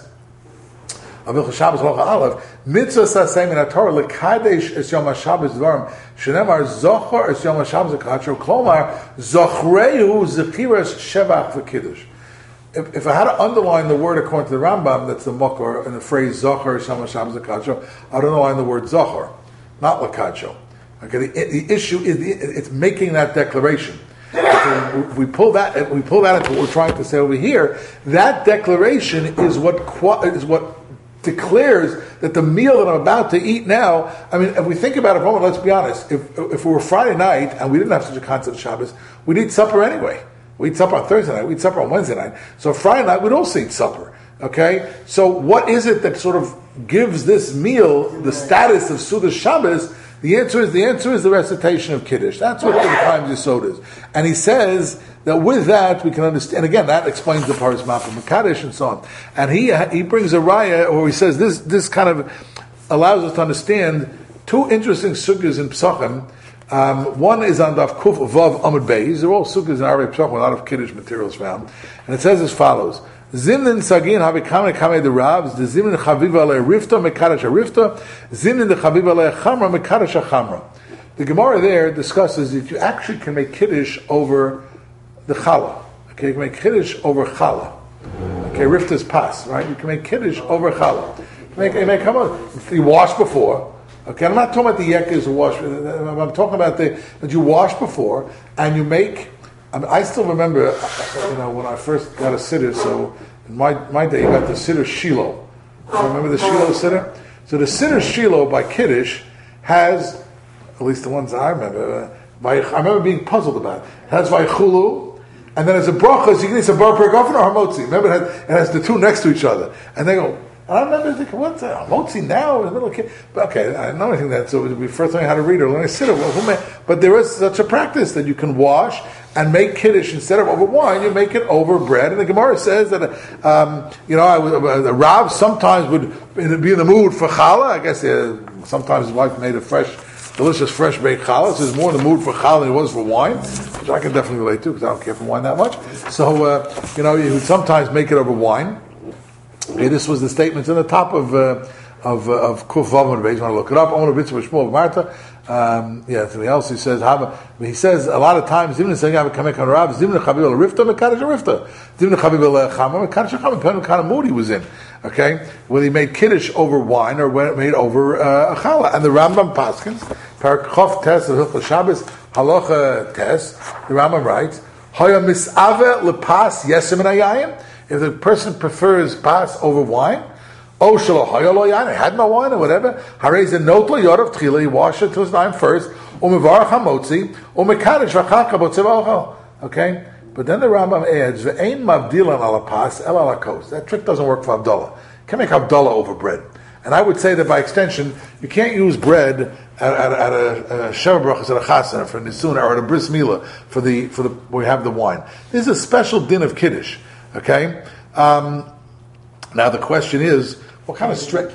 of Hilchos Shabbos Halacha Aleph, mitzvah sasem in Torah lekadesh es Yom HaShabbos dvarim shenemar zochar es Yom HaShabbos lekadsho klomar zochrehu zechiras shevach v'kiddush. If, if I had to underline the word according to the Rambam, that's the makor, and the phrase zochar es Yom HaShabbos lekadsho, I'd underline the word zochar, not lekadsho. Okay, the, the issue is the, it's making that declaration. So we pull that we pull that into what we're trying to say over here. That declaration is what is what declares that the meal that I'm about to eat now, I mean, if we think about it for a moment, let's be honest, if if it were Friday night and we didn't have such a concept of Shabbos, we'd eat supper anyway. We'd eat supper on Thursday night, we'd eat supper on Wednesday night. So Friday night, we'd also eat supper. Okay? So what is it that sort of gives this meal the status of Sudas Shabbos? The answer is the answer is the recitation of Kiddush. That's what the Chaim Yesod is. And he says that with that we can understand. And again, that explains the Paris Mappa Mekadesh and so on. And he he brings a raya, or he says this this kind of allows us to understand two interesting sugyas in Pesachim. Um, one is on Daf Kuf Vav Amud Beis. These are all sugyas in Arei Pesachim, a lot of Kiddush materials found. And it says as follows. Zimnin sagin have kamei kamei the Ravs. The zimnin chaviva le rifta mekadesh a rifta. Zimnin the chaviva le chamra mekadesh a chamra. The Gemara there discusses that you actually can make kiddush over the challah. Okay, you can make kiddush over challah. Okay, rifta is pas, right? You can make kiddush over challah. You make, you make come on. You wash before. Okay, I'm not talking about the yekes who wash. I'm talking about the that you wash before and you make. I mean, I still remember, you know, when I first got a siddur. So in my my day, you got the siddur Shiloh. You remember the Shiloh siddur? So the siddur Shiloh by Kiddush has, at least the ones I remember. Uh, by, I remember being puzzled about it. It has Vaychulu, and then as a bracha, so you can say bar per gofen or hamotzi. Remember, it has, it has the two next to each other, and they go. And I remember thinking, what's that? Hamotzi now in the middle of Kiddush? But okay, I don't know anything that. So it would be first learning how to read or learning siddur. Well, who may, but there is such a practice that you can wash and make kiddush instead of over wine, you make it over bread. And the Gemara says that, um, you know, I, the Rav sometimes would be in the mood for challah. I guess uh, sometimes his wife made a fresh, delicious, fresh baked challah. So he's more in the mood for challah than he was for wine, which I can definitely relate to because I don't care for wine that much. So, uh, you know, he would sometimes make it over wine. Okay, this was the statements on the top of uh, of uh, of Kuf Vav and Beis. You want to look it up? Omer Bitzur Shmuel Marta. Um, yeah, something else. He says, he says a lot of times, Zimna saying, "Have a kamek on Rav, Zimna Chavil Rifta, Mekadosh Rifta, Zimna Chavil Chama, Mekadosh Chama." Depending on what kind of mood he was in. Okay, whether he made kiddush over wine or when it made over uh, a challah, and the Rambam Paskins, Parakhof Tes of Hilchos Shabbos Halacha Tes, the Rambam writes, Haya Misave lepas Yesim and Ayayim. If the person prefers pas over wine. Oh, shalo haya lo yain. I had no wine or whatever. Harei ze notlo yorav tchila. You wash it to his nine first. Umevarach hamotzi. Umekadosh v'chaka botzev ochel. Okay, but then the Rambam adds ve'ein mavdilan ala pas el ala kos. That trick doesn't work for Havdalah. You can make Havdalah over bread, and I would say that by extension, you can't use bread at, at, at a sheva brachas at a chasana for nisuna or at a bris milah for the for the where we have the wine. This is a special din of kiddush. Okay, um, now the question is. What kind of strength?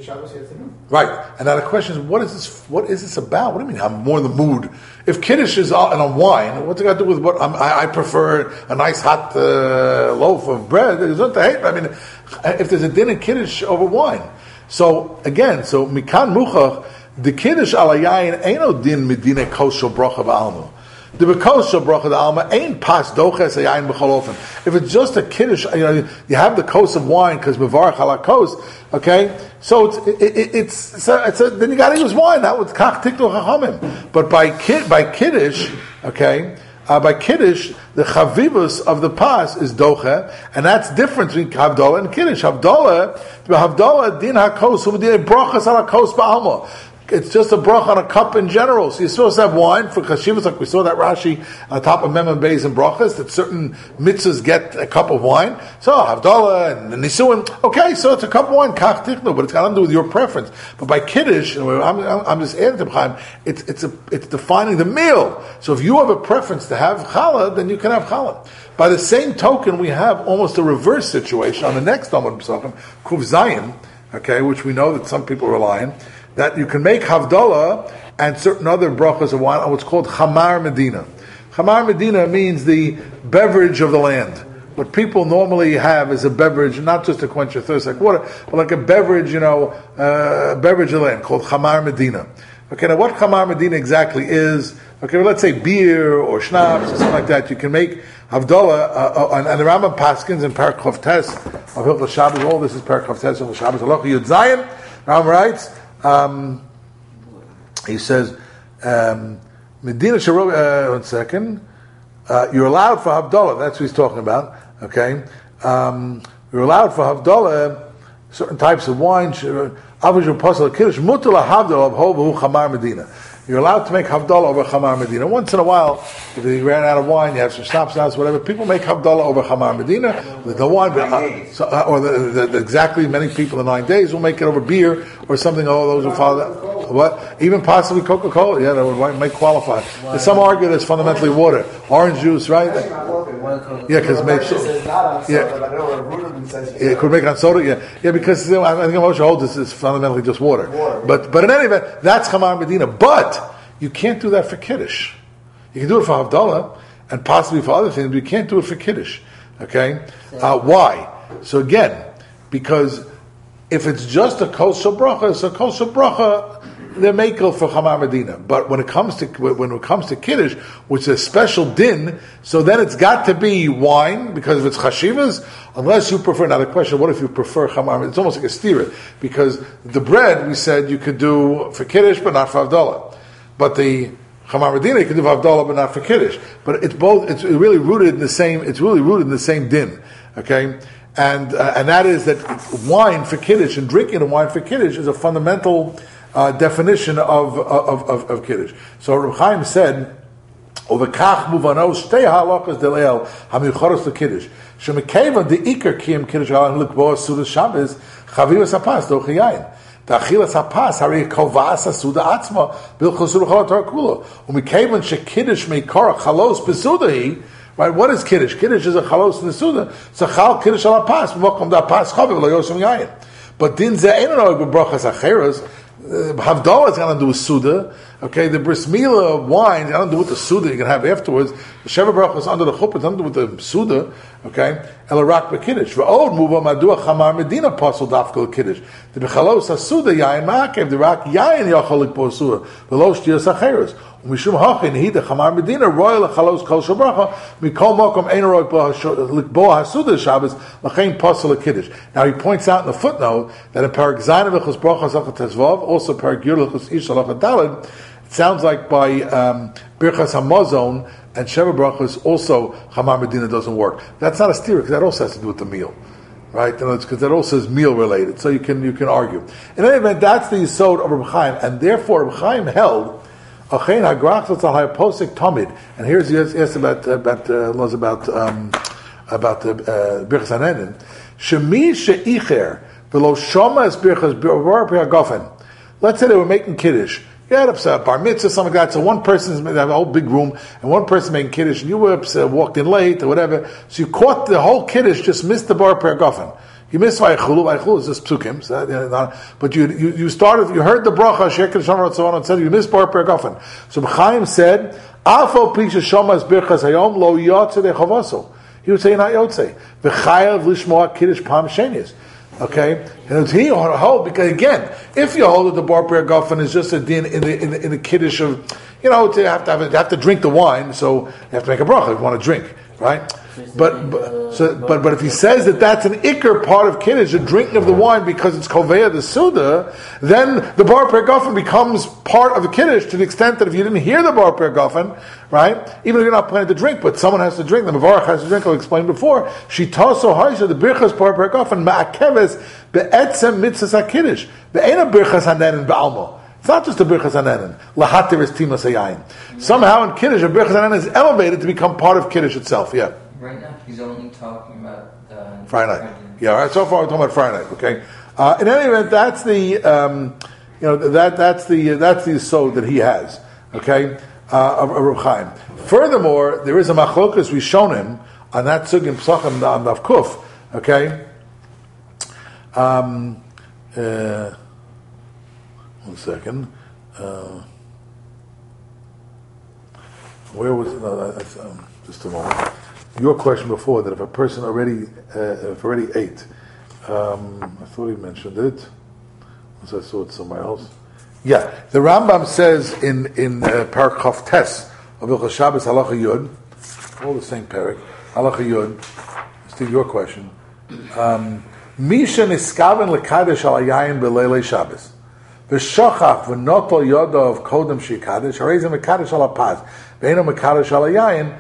Right, and now the question is, what is this? What is this about? What do you mean? I'm more in the mood. If kiddush is on a wine, what's it got to do with what? I'm, I, I prefer a nice hot uh, loaf of bread. There's nothing to hate. I mean, if there's a dinner kiddush over wine, so again, so mikan muchach the kiddush ala yayin ain't din medina kosher bracha ba'alma. The bekosha bracha the alma ain't pas doches yayin b'chol ofen. If it's just a kiddush, you know, you have the kos of wine because mevarach ala kos. Okay, so it's it, it, it's, it's, a, it's a, then you got to use wine. That was kach tiklu chachamim. But by kid by kiddush, okay, uh, by kiddush the chavivus of the pas is doche, and that's different between havdalah and kiddush. Havdalah, havdalah din hakos umedin brachas ala kos ba'alma. It's just a brach on a cup in general. So you're supposed to have wine for chashivas, like we saw that Rashi on top of Mem and Beis and brachas, that certain mitzvahs get a cup of wine. So Havdalah and Nisuin, okay, so it's a cup of wine, kach tichnu, but it's got nothing to do with your preference. But by kiddush, I'm, I'm just adding to Chaim, it's it's a, it's defining the meal. So if you have a preference to have challah, then you can have challah. By the same token, we have almost a reverse situation on the next Amud Pesachim, Kuv Zayin, okay, which we know that some people rely on. That you can make Havdalah and certain other brachas of wine on what's called Chamar Medina. Chamar Medina means the beverage of the land. What people normally have is a beverage, not just to quench your thirst like water, but like a beverage, you know, uh, beverage of the land called Chamar Medina. Okay, now what Chamar Medina exactly is, okay, well, let's say beer or schnapps or something like that, you can make Havdalah, uh, uh, and, and the Rambam Paskins in Parak Chav Tes of Hilchos Shabbos, all this is Parak Chav Tes of Hilchos Shabbos, Halacha Yud Zayin, Rambam writes, Um, he says, um, Medina Sharo, uh, one second, uh, you're allowed for Havdalah, that's what he's talking about, okay? Um, you're allowed for Havdalah, certain types of wine, Avajur Pasal Kiddush, Mutala Havdalah of Hovahu Chamar Medina. You're allowed to make Havdalah over Chamar Medina. Once in a while, if you ran out of wine, you have some schnapps, whatever, people make Havdalah over Chamar Medina with no wine, but, uh, so, uh, or the, the, the, exactly many people in nine days will make it over beer or something. All those who follow that, what even possibly Coca-Cola, yeah, that would might qualify. There's some argue that it's fundamentally water, orange juice, right? Yeah, because it makes yeah, yeah, it could make on soda, yeah, yeah, because you know, I think Moshe holds this is fundamentally just water. water. But but in any event, that's Chamar Medina. But you can't do that for Kiddush. You can do it for Havdalah and possibly for other things, but you can't do it for Kiddush. Okay? Uh, why? So again, because if it's just a kosher bracha, it's a kosher bracha, they're makel for Chamar Medina. But when it comes to when it comes to Kiddush, which is a special din, so then it's got to be wine, because if it's chashivas, unless you prefer, now the question, what if you prefer Chamar Medina? It's almost like a stira, because the bread, we said you could do for Kiddush, but not for Havdalah. But the Chamar Medina, you can do for Havdalah, but not for Kiddush. But it's both, it's really rooted in the same, it's really rooted in the same din. Okay? And, uh, and that is that wine for Kiddush, and drinking the wine for Kiddush is a fundamental Uh, definition of of, of of Kiddush. So Reb Chaim said, "Ovekach muvano shtei halakas deleil hamiucharos to Kiddush. Shemekeva the ikar kiyam Kiddush alan likbo suda Shabbos chavivas hapas do chayayin. Ta'achilas hapas hari kovas suda atzma bilchosur chalat harakula. Umekeva shekiddush meikara chalos besudahi." Right? What is Kiddush? Kiddush is a chalos in the suda. So chal Kiddush al hapas mokom da hapas chaviv lo yosem yayin. But din ze einoy bebrachas acheros. Uh, Havdalah is going to do with Suda. Okay, the bris milah wine is going to do with the Suda you can have afterwards. The Sheva Brachos under the chuppah, under with the Suda, okay? Elarak Bekiddush. V'od muva madua chamar medina pasul dafkal Kiddush. The Bechalos HaSuda yayin ma'akev, the rak yayin yachal likbo Suda. V'lo shtiyas acheres. Mishum hachin he the chamar medina royal chalos kol shabracha mikol mokom ein roy likbo HaSuda Shabbos lachein pasul Kiddush. Now he points out in the footnote that in Parak Zayin v'chos brachas achat tezvav, also Parak Yud v'chos ish alachat daled, it sounds like by um, Birchas Hamazon and Sheva Brachos also Chamar Medina doesn't work. That's not a steer because that also has to do with the meal, right? Because that also is meal related. So you can you can argue. In any event, that's the yisod of Reb Chaim, and therefore Reb Chaim held Achein Hagrach Tzal Hayposik Tamid. And here's the yes about about uh, was about um, about the uh, Birchas Hanenin. Shemi she'icher v'lo shoma es Birchas Bar Gofen. Let's say they were making kiddush. You had a bar mitzvah, something like that. So one person's they have a whole big room, and one person making kiddush, and you were uh, walked in late or whatever. So you caught the whole kiddush, just missed the bar per gofen. You missed vaychulu. Vaychulu is just psukim. So, you know, but you, you you started. You heard the bracha shekel shomer and so on, and said you missed bar per gofen. So Chaim said, "Afo pisha shomas birchas hayom lo yotze de chavaso." He would say not yotze. V'chayav lishmoa kiddush pam shenis. Okay, and it's he or hold because again, if you hold that the bar prayer gofen is just a din in the in the, in the kiddush of, you know, to have to have, have to drink the wine, so you have to make a bracha if you want to drink, right? But but so but but if he says that that's an ikr part of kiddush, the drinking of the wine because it's koveya the suda, then the bar prayer gofen becomes part of the kiddush to the extent that if you didn't hear the bar prayer gofen, right, even if you're not planning to drink, but someone has to drink, the mavarach has to drink. I'll explain before. She taso haisa the birchas bar prayer gofen ma'akeves be'etzem mitzvah kiddush be'ena birchas hanenin ba'alma. It's not just a birchas hanenin. Lahatir is timas hayayin. Somehow in kiddush, a birchas hanenin is elevated to become part of kiddush itself. Yeah. Right now, he's only talking about the Friday night. Yeah, all right. So far, we're talking about Friday night. Okay. Uh, in any event, that's the um, you know that that's the that's the sod that he has. Okay, uh, of, of Reb Chaim. Furthermore, there is a machlokas we've shown him on that sugim psachim on Daf Kuf. Okay. Um, uh, one second. Uh, where was it? No, that's, um, just a moment. Your question before that if a person already uh, if already ate, um, I thought he mentioned it. Unless I saw it somewhere else. Yeah, the Rambam says in in uh, Parak Chav Tes of Hilchos Shabbos Halacha Yud, all the same Parak Halacha Yud. Steve, your question. Misha niskaven lekadesh al yayin beleilei Shabbos. V'shachach v'notol yodo of kodem shikadesh hareizim mekadesh al apaz ve'eno mekadesh al yayin.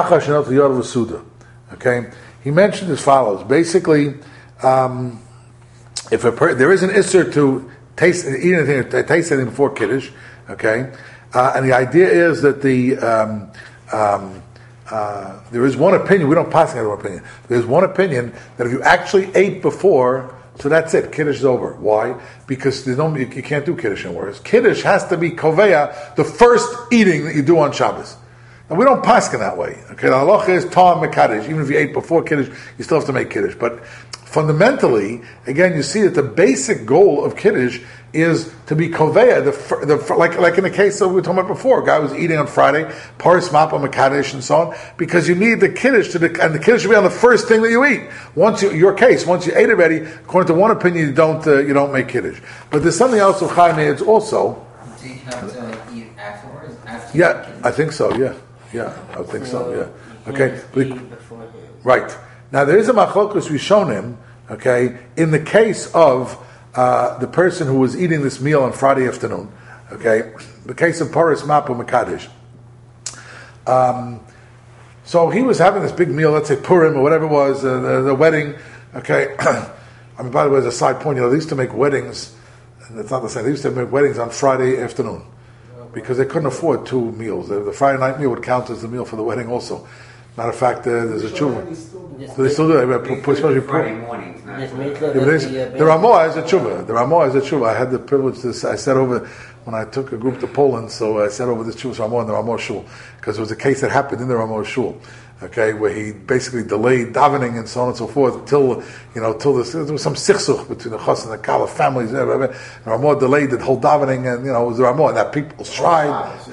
Okay, he mentioned as follows. Basically, um, if a per- there is an isser to taste, eat anything, taste anything before kiddush, okay, uh, and the idea is that the um, um, uh, there is one opinion. We don't pass on one opinion. There's one opinion that if you actually ate before, so that's it. Kiddush is over. Why? Because there's no you, you can't do kiddush anymore. Kiddush has to be koveya, the first eating that you do on Shabbos. And we don't pass in that way. Okay, the halacha is ta'am mekadesh. Even if you ate before kiddush, you still have to make kiddush. But fundamentally, again, you see that the basic goal of kiddush is to be koveya. The, the like like in the case that we were talking about before, a guy was eating on Friday, paris mapa mekadesh and so on, because you need the kiddush to the, and the kiddush should be on the first thing that you eat. Once you, your case, once you ate already, according to one opinion, you don't uh, you don't make kiddush. But there's something else of Chaim adds also. Do you have to eat afterwards? After Yeah, I think so. Yeah. Yeah, I think so. Yeah. Okay. Right. Now there is a machlokus we've shown him. Okay, in the case of uh, the person who was eating this meal on Friday afternoon. Okay, the case of Paris Mapu Mekadesh. Um, so he was having this big meal. Let's say Purim or whatever it was, uh, the, the wedding. Okay. I mean, by the way, as a side point, you know, they used to make weddings, and it's not the same. They used to make weddings on Friday afternoon, because they couldn't afford two meals. The, the Friday night meal would count as the meal for the wedding also. Matter of fact, uh, there's a tshuva. Do they still do that? Especially Friday mornings. Yeah, the Ramah has a tshuva. The Ramah has a tshuva. I had the privilege to, I sat over, when I took a group to Poland, so I sat over this tshuva Ramah in the Ramah shul, because it was a case that happened in the Ramah shul. Okay, where he basically delayed davening and so on and so forth till, you know, till this, there was some sichsuch between the Chas and the Kala families. And Ramah delayed the whole davening, and you know, it was the Ramah, and that people tried, huh?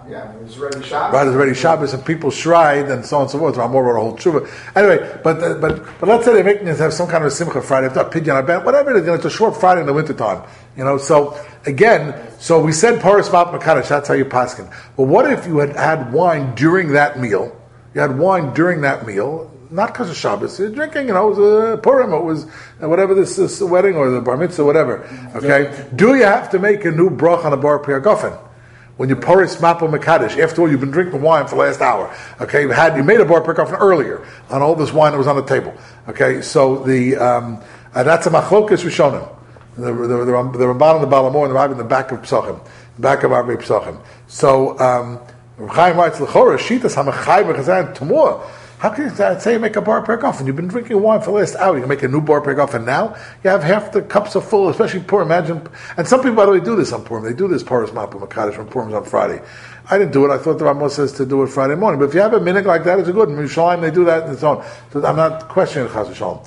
Yeah, it was already Shabbos. Right, it's already Shabbos, and people shrine and so on and so forth. Ramor wrote a whole tshuva. Anyway, but uh, but but let's say they're making us have some kind of a simcha Friday, if not pidyon abed, whatever it is. You know, it's a short Friday in the wintertime. You know, so again, so we said paris mat makadosh. That's how you paskin. But what if you had had wine during that meal? You had wine during that meal, not because of Shabbos. You're drinking, you know, it was a Purim, it was whatever this, this wedding or the bar mitzvah, whatever. Okay, do you have to make a new brach on a bar priyagofen? When you poris mapo mekadesh, after all, you've been drinking wine for the last hour. Okay, you had you made a bar pikofen earlier on all this wine that was on the table. Okay, so the um, uh, that's a machlokas rishonim. The the the, the Ramban and the Balamor and the Rabbi in the back of Psachim, back of Rabbi Psachim. So um, Chaim writes l'chora shitas hamachai b'chazan tamur. How can you say you make a bar pikofen? You've been drinking wine for the last hour. You can make a new bar pikofen now. You have half the cups are full, especially Purim. Imagine, and some people by the way do this on Purim. They do this paris mapu makadosh when Purim's on Friday. I didn't do it. I thought the Rambam says to do it Friday morning. But if you have a minute like that, it's a good. In Yerushalayim they do that and so on. So I'm not questioning Chas v'Shalom.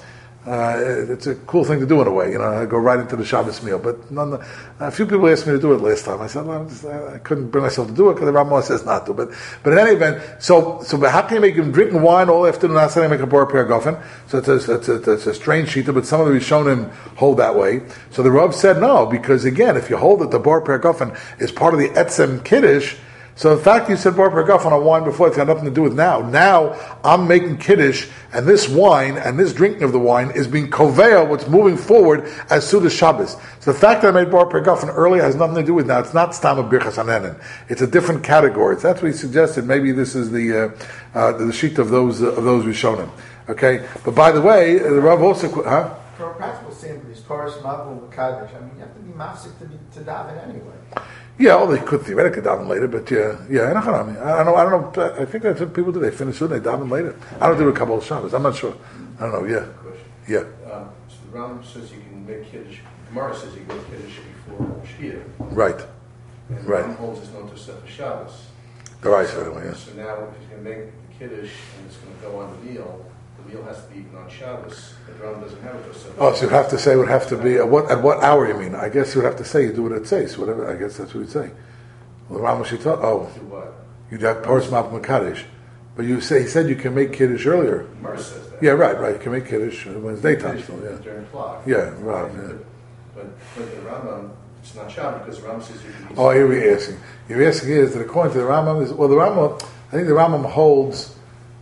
Uh, it's a cool thing to do in a way, you know, I go right into the Shabbos meal. But none, a few people asked me to do it last time. I said, well, just, I couldn't bring myself to do it because the Ramah says not to. But but in any event, so so but how can you make him drinking wine all afternoon, not saying make a bar gofen? So it's a, it's, a, it's a strange shita, but some of the Rishonim hold that way. So the Rav said no, because again, if you hold that the bar gofen is part of the Etzem Kiddush, so the fact you said bar pergaf on a wine before, it's got nothing to do with now. Now I'm making kiddush, and this wine and this drinking of the wine is being koveah, what's moving forward as Suda Shabbos. So the fact that I made bar pergaf earlier has nothing to do with now. It's not stam of birchas hanenin. It's a different category. So that's what he suggested. Maybe this is the uh, uh, the sheet of those uh, of those Rishonim. Okay, but by the way, the Rav also huh. For a practical standpoint, is Taurus Mabul Makadosh. I mean, you have to be mafsik to be to daven anyway. Yeah, well, they could theoretically daven later, but yeah, yeah. I don't know. I don't know. I don't know. I think that's what people do. They finish soon. They daven later. I don't do a couple of Shabbos. I'm not sure. I don't know. Yeah, yeah. Um, so the Ram says you can make kiddush. Gemara says you can make kiddush before Shkia. Right. And Right. Ram holds it's not to set for Shabbos. The right so, anyway. Yes. So now, if he's going to make the kiddush and it's going to go on the meal, the meal has to be eaten on Shabbos. The Ram doesn't have it to set. Oh, so you have to say it would have to be at what at what hour? You mean? I guess you would have to say you do what it says. Whatever. I guess that's what you'd say. Well, the Ram Shita. Oh, Do what? you'd have Paris Map Makadosh, but you say he said you can make kiddush earlier. Gemara says that. Yeah, right, right. You can make kiddush when it's daytime still. Yeah. During the clock. Yeah, right. Yeah. But, but the Rambam, it's not Shabbos because the Rambam says you can eat. Oh, here we're asking. You're asking is that according to the Rambam is well the Rambam. I think the Rambam holds.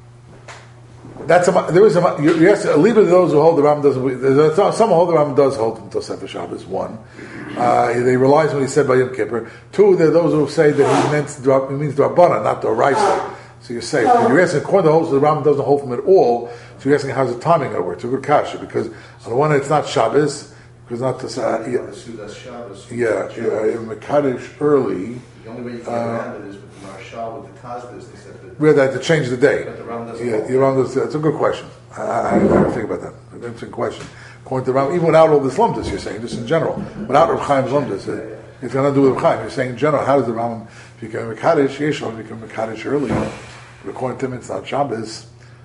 That's a, there is a you, you to leave it to those who hold the Rambam doesn't. There's a, some hold the Rambam does hold until Sefer Shabbos. One, uh, they realize what he said by Yom Kippur. Two, there are those who say that he meant to, he means Drabbana, not Doraisa. So you're safe. But you're asking according to the holds the Rambam doesn't hold from it all. So you're asking how's the timing going to work? It's a good kasha because on the one hand it's not Shabbos because not the uh, yeah, That's Shabbos. yeah, yeah Mekadosh early. The only way you can get around it is with the Marshal, with the Kaz business. That We had that to change the day. But the Ram doesn't Yeah, hold. the Ram does. That's a good question. I, I, I didn't think about that. An interesting question. According to the Ram, even without all this lumdus, you're saying just in general, without Rav Chaim's lumdus, it, it's going to do with Rav Chaim. You're saying in general, how does the Ram become Mekadosh? Yeshua become Mekadosh early. But according to him, it's not Shabbos.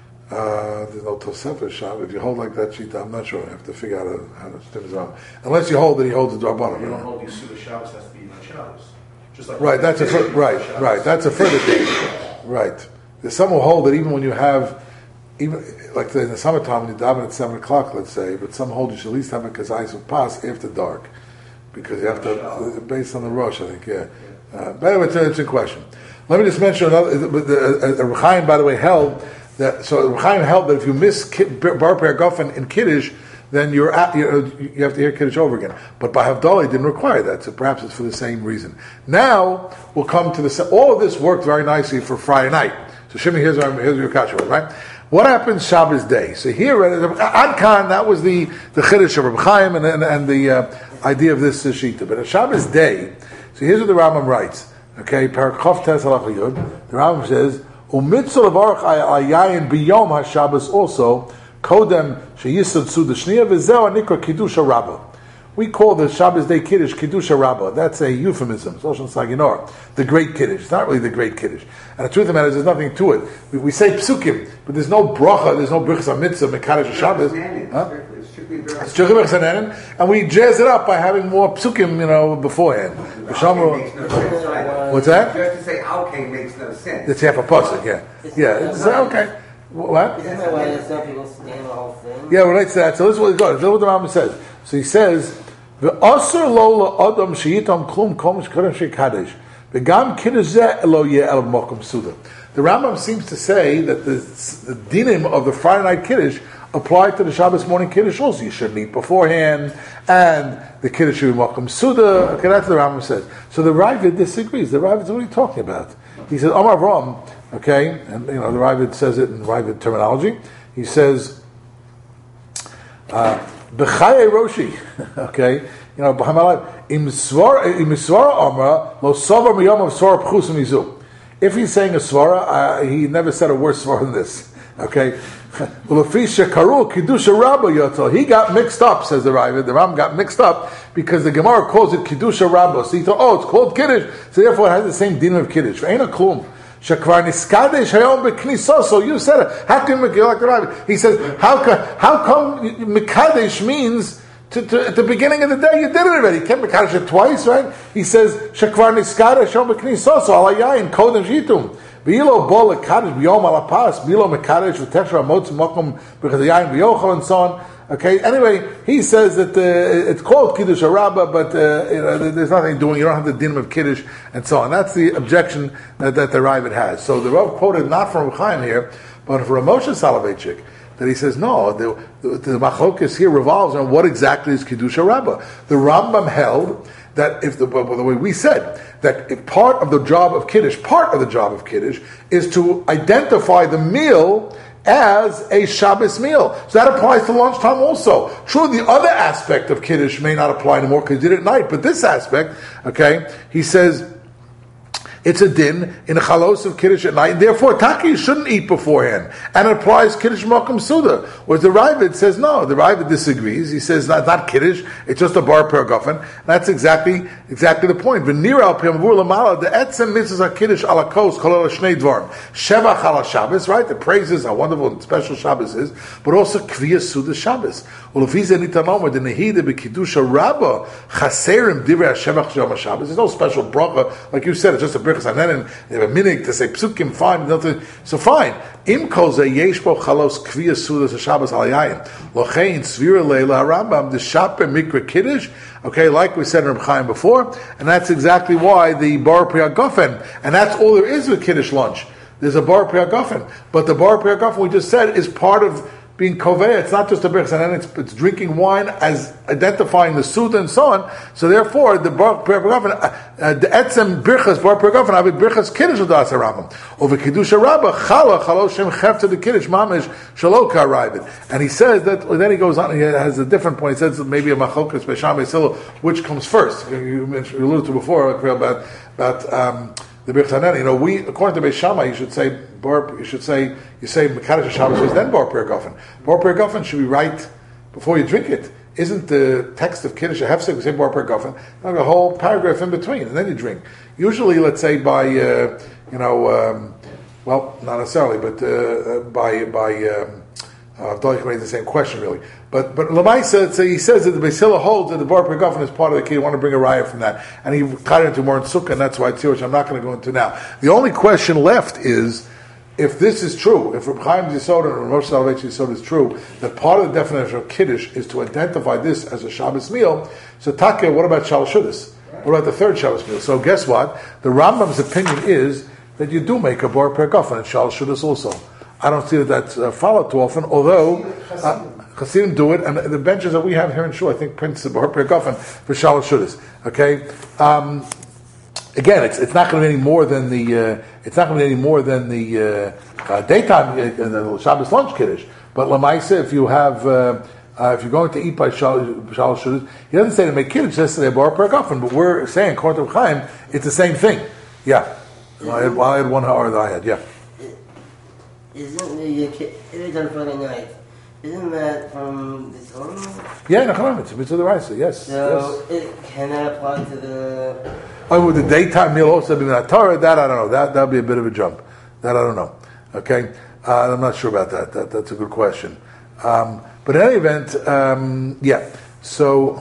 Uh, there's no Tosefah Shabbos. If you hold like that sheet, I'm not sure. I have to figure out how, how to stem his Ram. Unless you hold that he holds the You don't Drabbana. hold the Yisuda Shabbos has to be on Shabbos. Just like Right, that's a fir- right, Shabbos. right. That's a further thing. Right. There's some who hold that even when you have, even like in the summertime when you daven at seven o'clock, let's say, but some hold you should at least have a kazayis of pas after dark, because you have to, based on the rush, I think, yeah. Uh, but anyway, it's an interesting question. Let me just mention another. But the uh, Reb Chaim, by the way, held that. So Reb Chaim held that if you miss ki- bar per gofen in kiddush, then you're at, you know, you have to hear Kiddush over again. But by Havdalah, he didn't require that, so perhaps it's for the same reason. Now, we'll come to the, all of this worked very nicely for Friday night. So Shimon, here's, our, here's your kasha, right? What happens Shabbos day? So here, Ad Kan, that was the, the Chiddush of Reb Chaim and, and, and the uh, idea of this uh, Shita. But at Shabbos day, so here's what the Rambam writes. Okay, Parak Chof Tes Halach Yud. The Rambam says, Umitzul Avarach Ayayin Biyom HaShabbos also, Kodem Sheyisod Suda Shniya V'zeo Anikra Kiddusha Rabbah. We call the Shabbos Day Kiddush Kiddusha Rabbah. That's a euphemism. It's also Saginor. The Great Kiddush. It's not really the Great Kiddush. And the truth of the matter is, there's nothing to it. We, we say Psukim, but there's no bracha, there's no Brichas HaMitzvah, Mekadosh Shabbos. Huh? It's It's Chukkim B'Chasanenin, and we jazz it up by having more psukim, you know, beforehand. Alkei makes no sense, right? What's that? Just to say Alkei makes no sense. It's half a pasuk, yeah. Yeah, it's, uh, okay. What? Isn't that why some people stand the whole thing? Yeah, relates to that. So this is what it goes. This is what the Rambam says. So he says, "V'asur lo la'adam sheyitam klum kom shekadosh shekadosh v'gam kiddush zeh lo yeh el mokum suda." The Rambam seems to say that the, the dinim of the Friday night kiddush apply to the Shabbos morning kiddush also. You shouldn't eat beforehand, and the kiddush should be mokum suda. Okay, that's what the Rambam says. So the Ravid disagrees. The Ravid is what are you talking about? He says, "Amar Avram." Okay, and you know the Ravid says it in Ravid terminology. He says, "B'chaye Roshi." Okay, you know, im svara im svara amra lo sover miyam of svara pchus mizu. If he's saying a svara, uh, he never said a worse svara than this. Okay, well, karu kiddush rabba yotzal. He got mixed up, says the Ravid. The Ram got mixed up because the Gemara calls it kiddush rabba. So he thought, oh, it's called kiddush, so therefore it has the same din of kiddush. Ain't a klum. Shakvar niskadesh hayom bekniso. So you said it. How can you like the Ravid? He says, how come? How come mikadesh means? To, to, at the beginning of the day, you did it already. You can't mekadesh it twice, right? He says, "Shekvar niskara shom b'knisos alayayin kodem shitum v'ilo bol lekadesh b'yom alapas v'ilo mekadesh v'tefshar amotz mokom b'chazayayin v'yochel," and so on. Okay. Anyway, he says that uh, it's called kiddush araba, but uh, you know, there's nothing doing. You don't have the din of kiddush and so on. That's the objection that, that the Ravid has. So the Rav quoted not from Reb Chaim here, but from Moshe Soloveitchik. That he says, no, the, the, the machlokes here revolves on what exactly is Kiddush Rabbah. The Rambam held that if the, well, the way we said, that if part of the job of Kiddush, part of the job of Kiddush, is to identify the meal as a Shabbos meal. So that applies to lunchtime also. True, the other aspect of Kiddush may not apply anymore because you did it at night, but this aspect, okay, he says, it's a din in a chalos of Kiddush at night, and therefore Taki shouldn't eat beforehand. And it applies Kiddush Mokum Suda. Whereas the Ravid says no, the Ravid disagrees. He says not, not Kiddush, it's just a bar per guffin. That's exactly exactly the point. V'nira al piyamvur lamala, the etzem mitzvahs ha-Kiddush ala kos kolol ha-shnei dvarim. Shevach ala Shabbos, right? The praises how wonderful and special Shabbos is, but also Kviyas Suda Shabbos. Ulefize nitanomer, the nehida b'Kiddush Rabbah, chaserim divrei ha-Shevach Yom ha-Shabbos. There's no special bracha, like you said, it's just a bracha. And then they have a minig to say psukim, fine, nothing. So fine. Im kol ze yesh bo chalos kviyas sudas Shabbos alayayin lochein svira leila Rambam the shaper mikra kiddush. Okay, like we said in Reb Chaim before, and that's exactly why the bar priya gofen, and that's all there is with kiddush lunch. There's a bar priya gofen, but the bar priya gofen we just said is part of being koveh. It's not just a birchas, and then it's, it's drinking wine as identifying the suda and so on. So therefore, the bar pergafen, the etzem birchas bar pergafen, have birchas kiddush udas harambam over kiddush rabba chala chalo shem chefta the kiddush mamish shaloka arrived. And he says that. Then he goes on. He has a different point. He says maybe a machlokes b'sham esilo, which comes first. You mentioned, you alluded to before about about. Um, The Birchanen, you know, we according to Beis Shammai, you should say bar. You should say you say Mekadosh Shabbos then bar per gofen. Bar per gofen should be right before you drink it. Isn't the text of Kiddush a hefsek? We say bar per gofen. Like a whole paragraph in between, and then you drink. Usually, let's say by uh, you know, um, well, not necessarily, but uh, by by. Um, Uh, Abdullah made the same question, really. But but Lamaisa, so he says that the Beis Hillel holds that the bar per gofen is part of the kid. I want to bring a riot from that. And he cut it into more in Sukkah, and that's why it's here, which I'm not going to go into now. The only question left is, if this is true, if Reb Chaim Yisod and Moshe Soloveitchik Yisod is true, that part of the definition of Kiddush is to identify this as a Shabbos meal, so Taka, what about Shal Shudas? What about the third Shabbos meal? So guess what? The Rambam's opinion is that you do make a bar per gofen and Shal Shudas also. I don't see that that's uh, followed too often, although uh, Hasidim do it, and the benches that we have here in Shul, I think, prints the Bar Per Gofen for Shalosh Shudas. Okay, um, again, it's it's not going to be any more than the uh, it's not going to be any more than the uh, uh, daytime uh, the Shabbos lunch kiddush. But Lamaisa, if you have uh, uh, if you're going to eat by Shalosh Shudas, he doesn't say to make kiddush, just say Bar Per Gofen. But we're saying, according to Chaim, it's the same thing. Yeah, well, I, had, well, I had one hour that I had. Yeah. Isn't the every time Friday night? Isn't that from the Torah? Yeah, no, it's a mitzvah deraisa. Yes. So yes. it can that apply to the? Oh, would the daytime meal also be in Torah? That I don't know. That that'd be a bit of a jump. That I don't know. Okay, uh, I'm not sure about that. That that's a good question. Um, But in any event, um, yeah. So,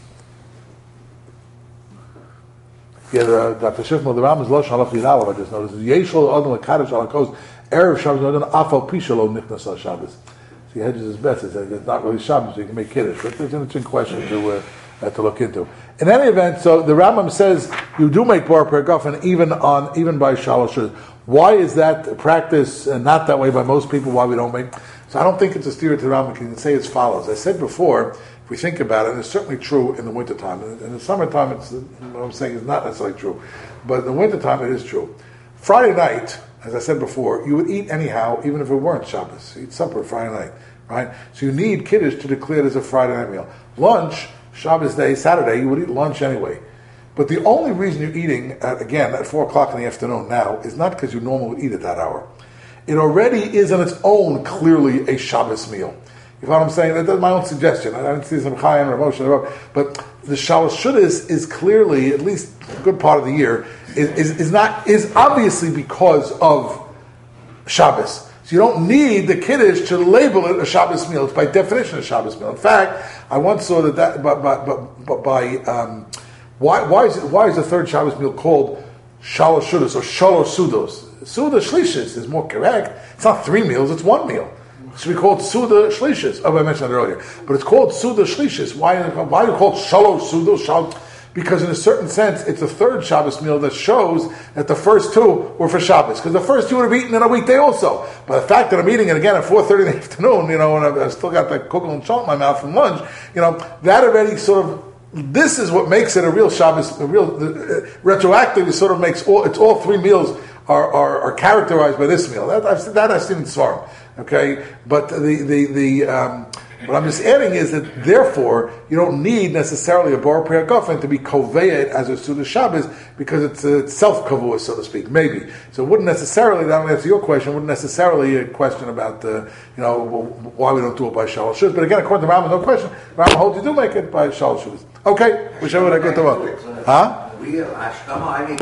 yeah, the, Doctor Schiffman, the Ram is Losh Halach Yidalav, I just noticed. Yeshol Adam Lakadosh Alakos, Erev Shabbos, Nodan Afal Pishalo Nichnas Al Shabbos. So he hedges his bets. He says it's not really Shabbos, so you can make Kiddush. But there's an interesting question to, uh, uh, to look into. In any event, so the Rambam says you do make Bar Per Gofen even on, even by Shalosh Shudas. Why is that practice uh, not that way by most people? Why we don't make? So I don't think it's a steer to the Rambam. You can say as follows. I said before, if we think about it, and it's certainly true in the wintertime. In, in the summertime, it's, what I'm saying is not necessarily true. But in the wintertime, it is true. Friday night, as I said before, you would eat anyhow, even if it weren't Shabbos. You eat supper Friday night, right? So you need Kiddush to declare it as a Friday night meal. Lunch, Shabbos day, Saturday, you would eat lunch anyway. But the only reason you're eating, at, again, at four o'clock in the afternoon now, is not because you normally eat at that hour. It already is on its own clearly a Shabbos meal. You know what I'm saying? That's my own suggestion. I didn't see some Chaim or Moshe, but the Shalosh Shudas is clearly, at least a good part of the year, is, is, is not is obviously because of Shabbos. So you don't need the Kiddush to label it a Shabbos meal. It's by definition a Shabbos meal. In fact, I once saw that that by, by, by, by um, why why is it, why is the third Shabbos meal called Shalosh Shudas or Shalosh Sudos? Suda Shlishis is more correct. It's not three meals; it's one meal. It should be called Suda Shlishis. Oh, I mentioned that earlier, but it's called Suda Shlishis. Why? Why do you call it Shalosh Sudos? Shal? Because in a certain sense, it's a third Shabbos meal that shows that the first two were for Shabbos. Because the first two would have eaten in a weekday also. But the fact that I'm eating it again at four thirty in the afternoon, you know, and I've, I've still got that kugel and salt in my mouth from lunch, you know, that already sort of, this is what makes it a real Shabbos, a real, uh, retroactively sort of makes all, it's all three meals are, are, are characterized by this meal. That I've, that I've seen in Svarim. Okay? But the, the, the, um, what I'm just adding is that, therefore, you don't need necessarily a bar prayer gofen to be koveyed as a Suda Shabbos because it's, uh, it's self-kavua, so to speak, maybe. So it wouldn't necessarily, that would answer your question, wouldn't necessarily a question about, uh, you know, why we don't do it by Shalosh Shudas. But again, according to Rambam, no question. Rambam holds you do make it by Shalosh Shudas. Okay, whichever I get to work. Huh? We, Ashkama, I mean,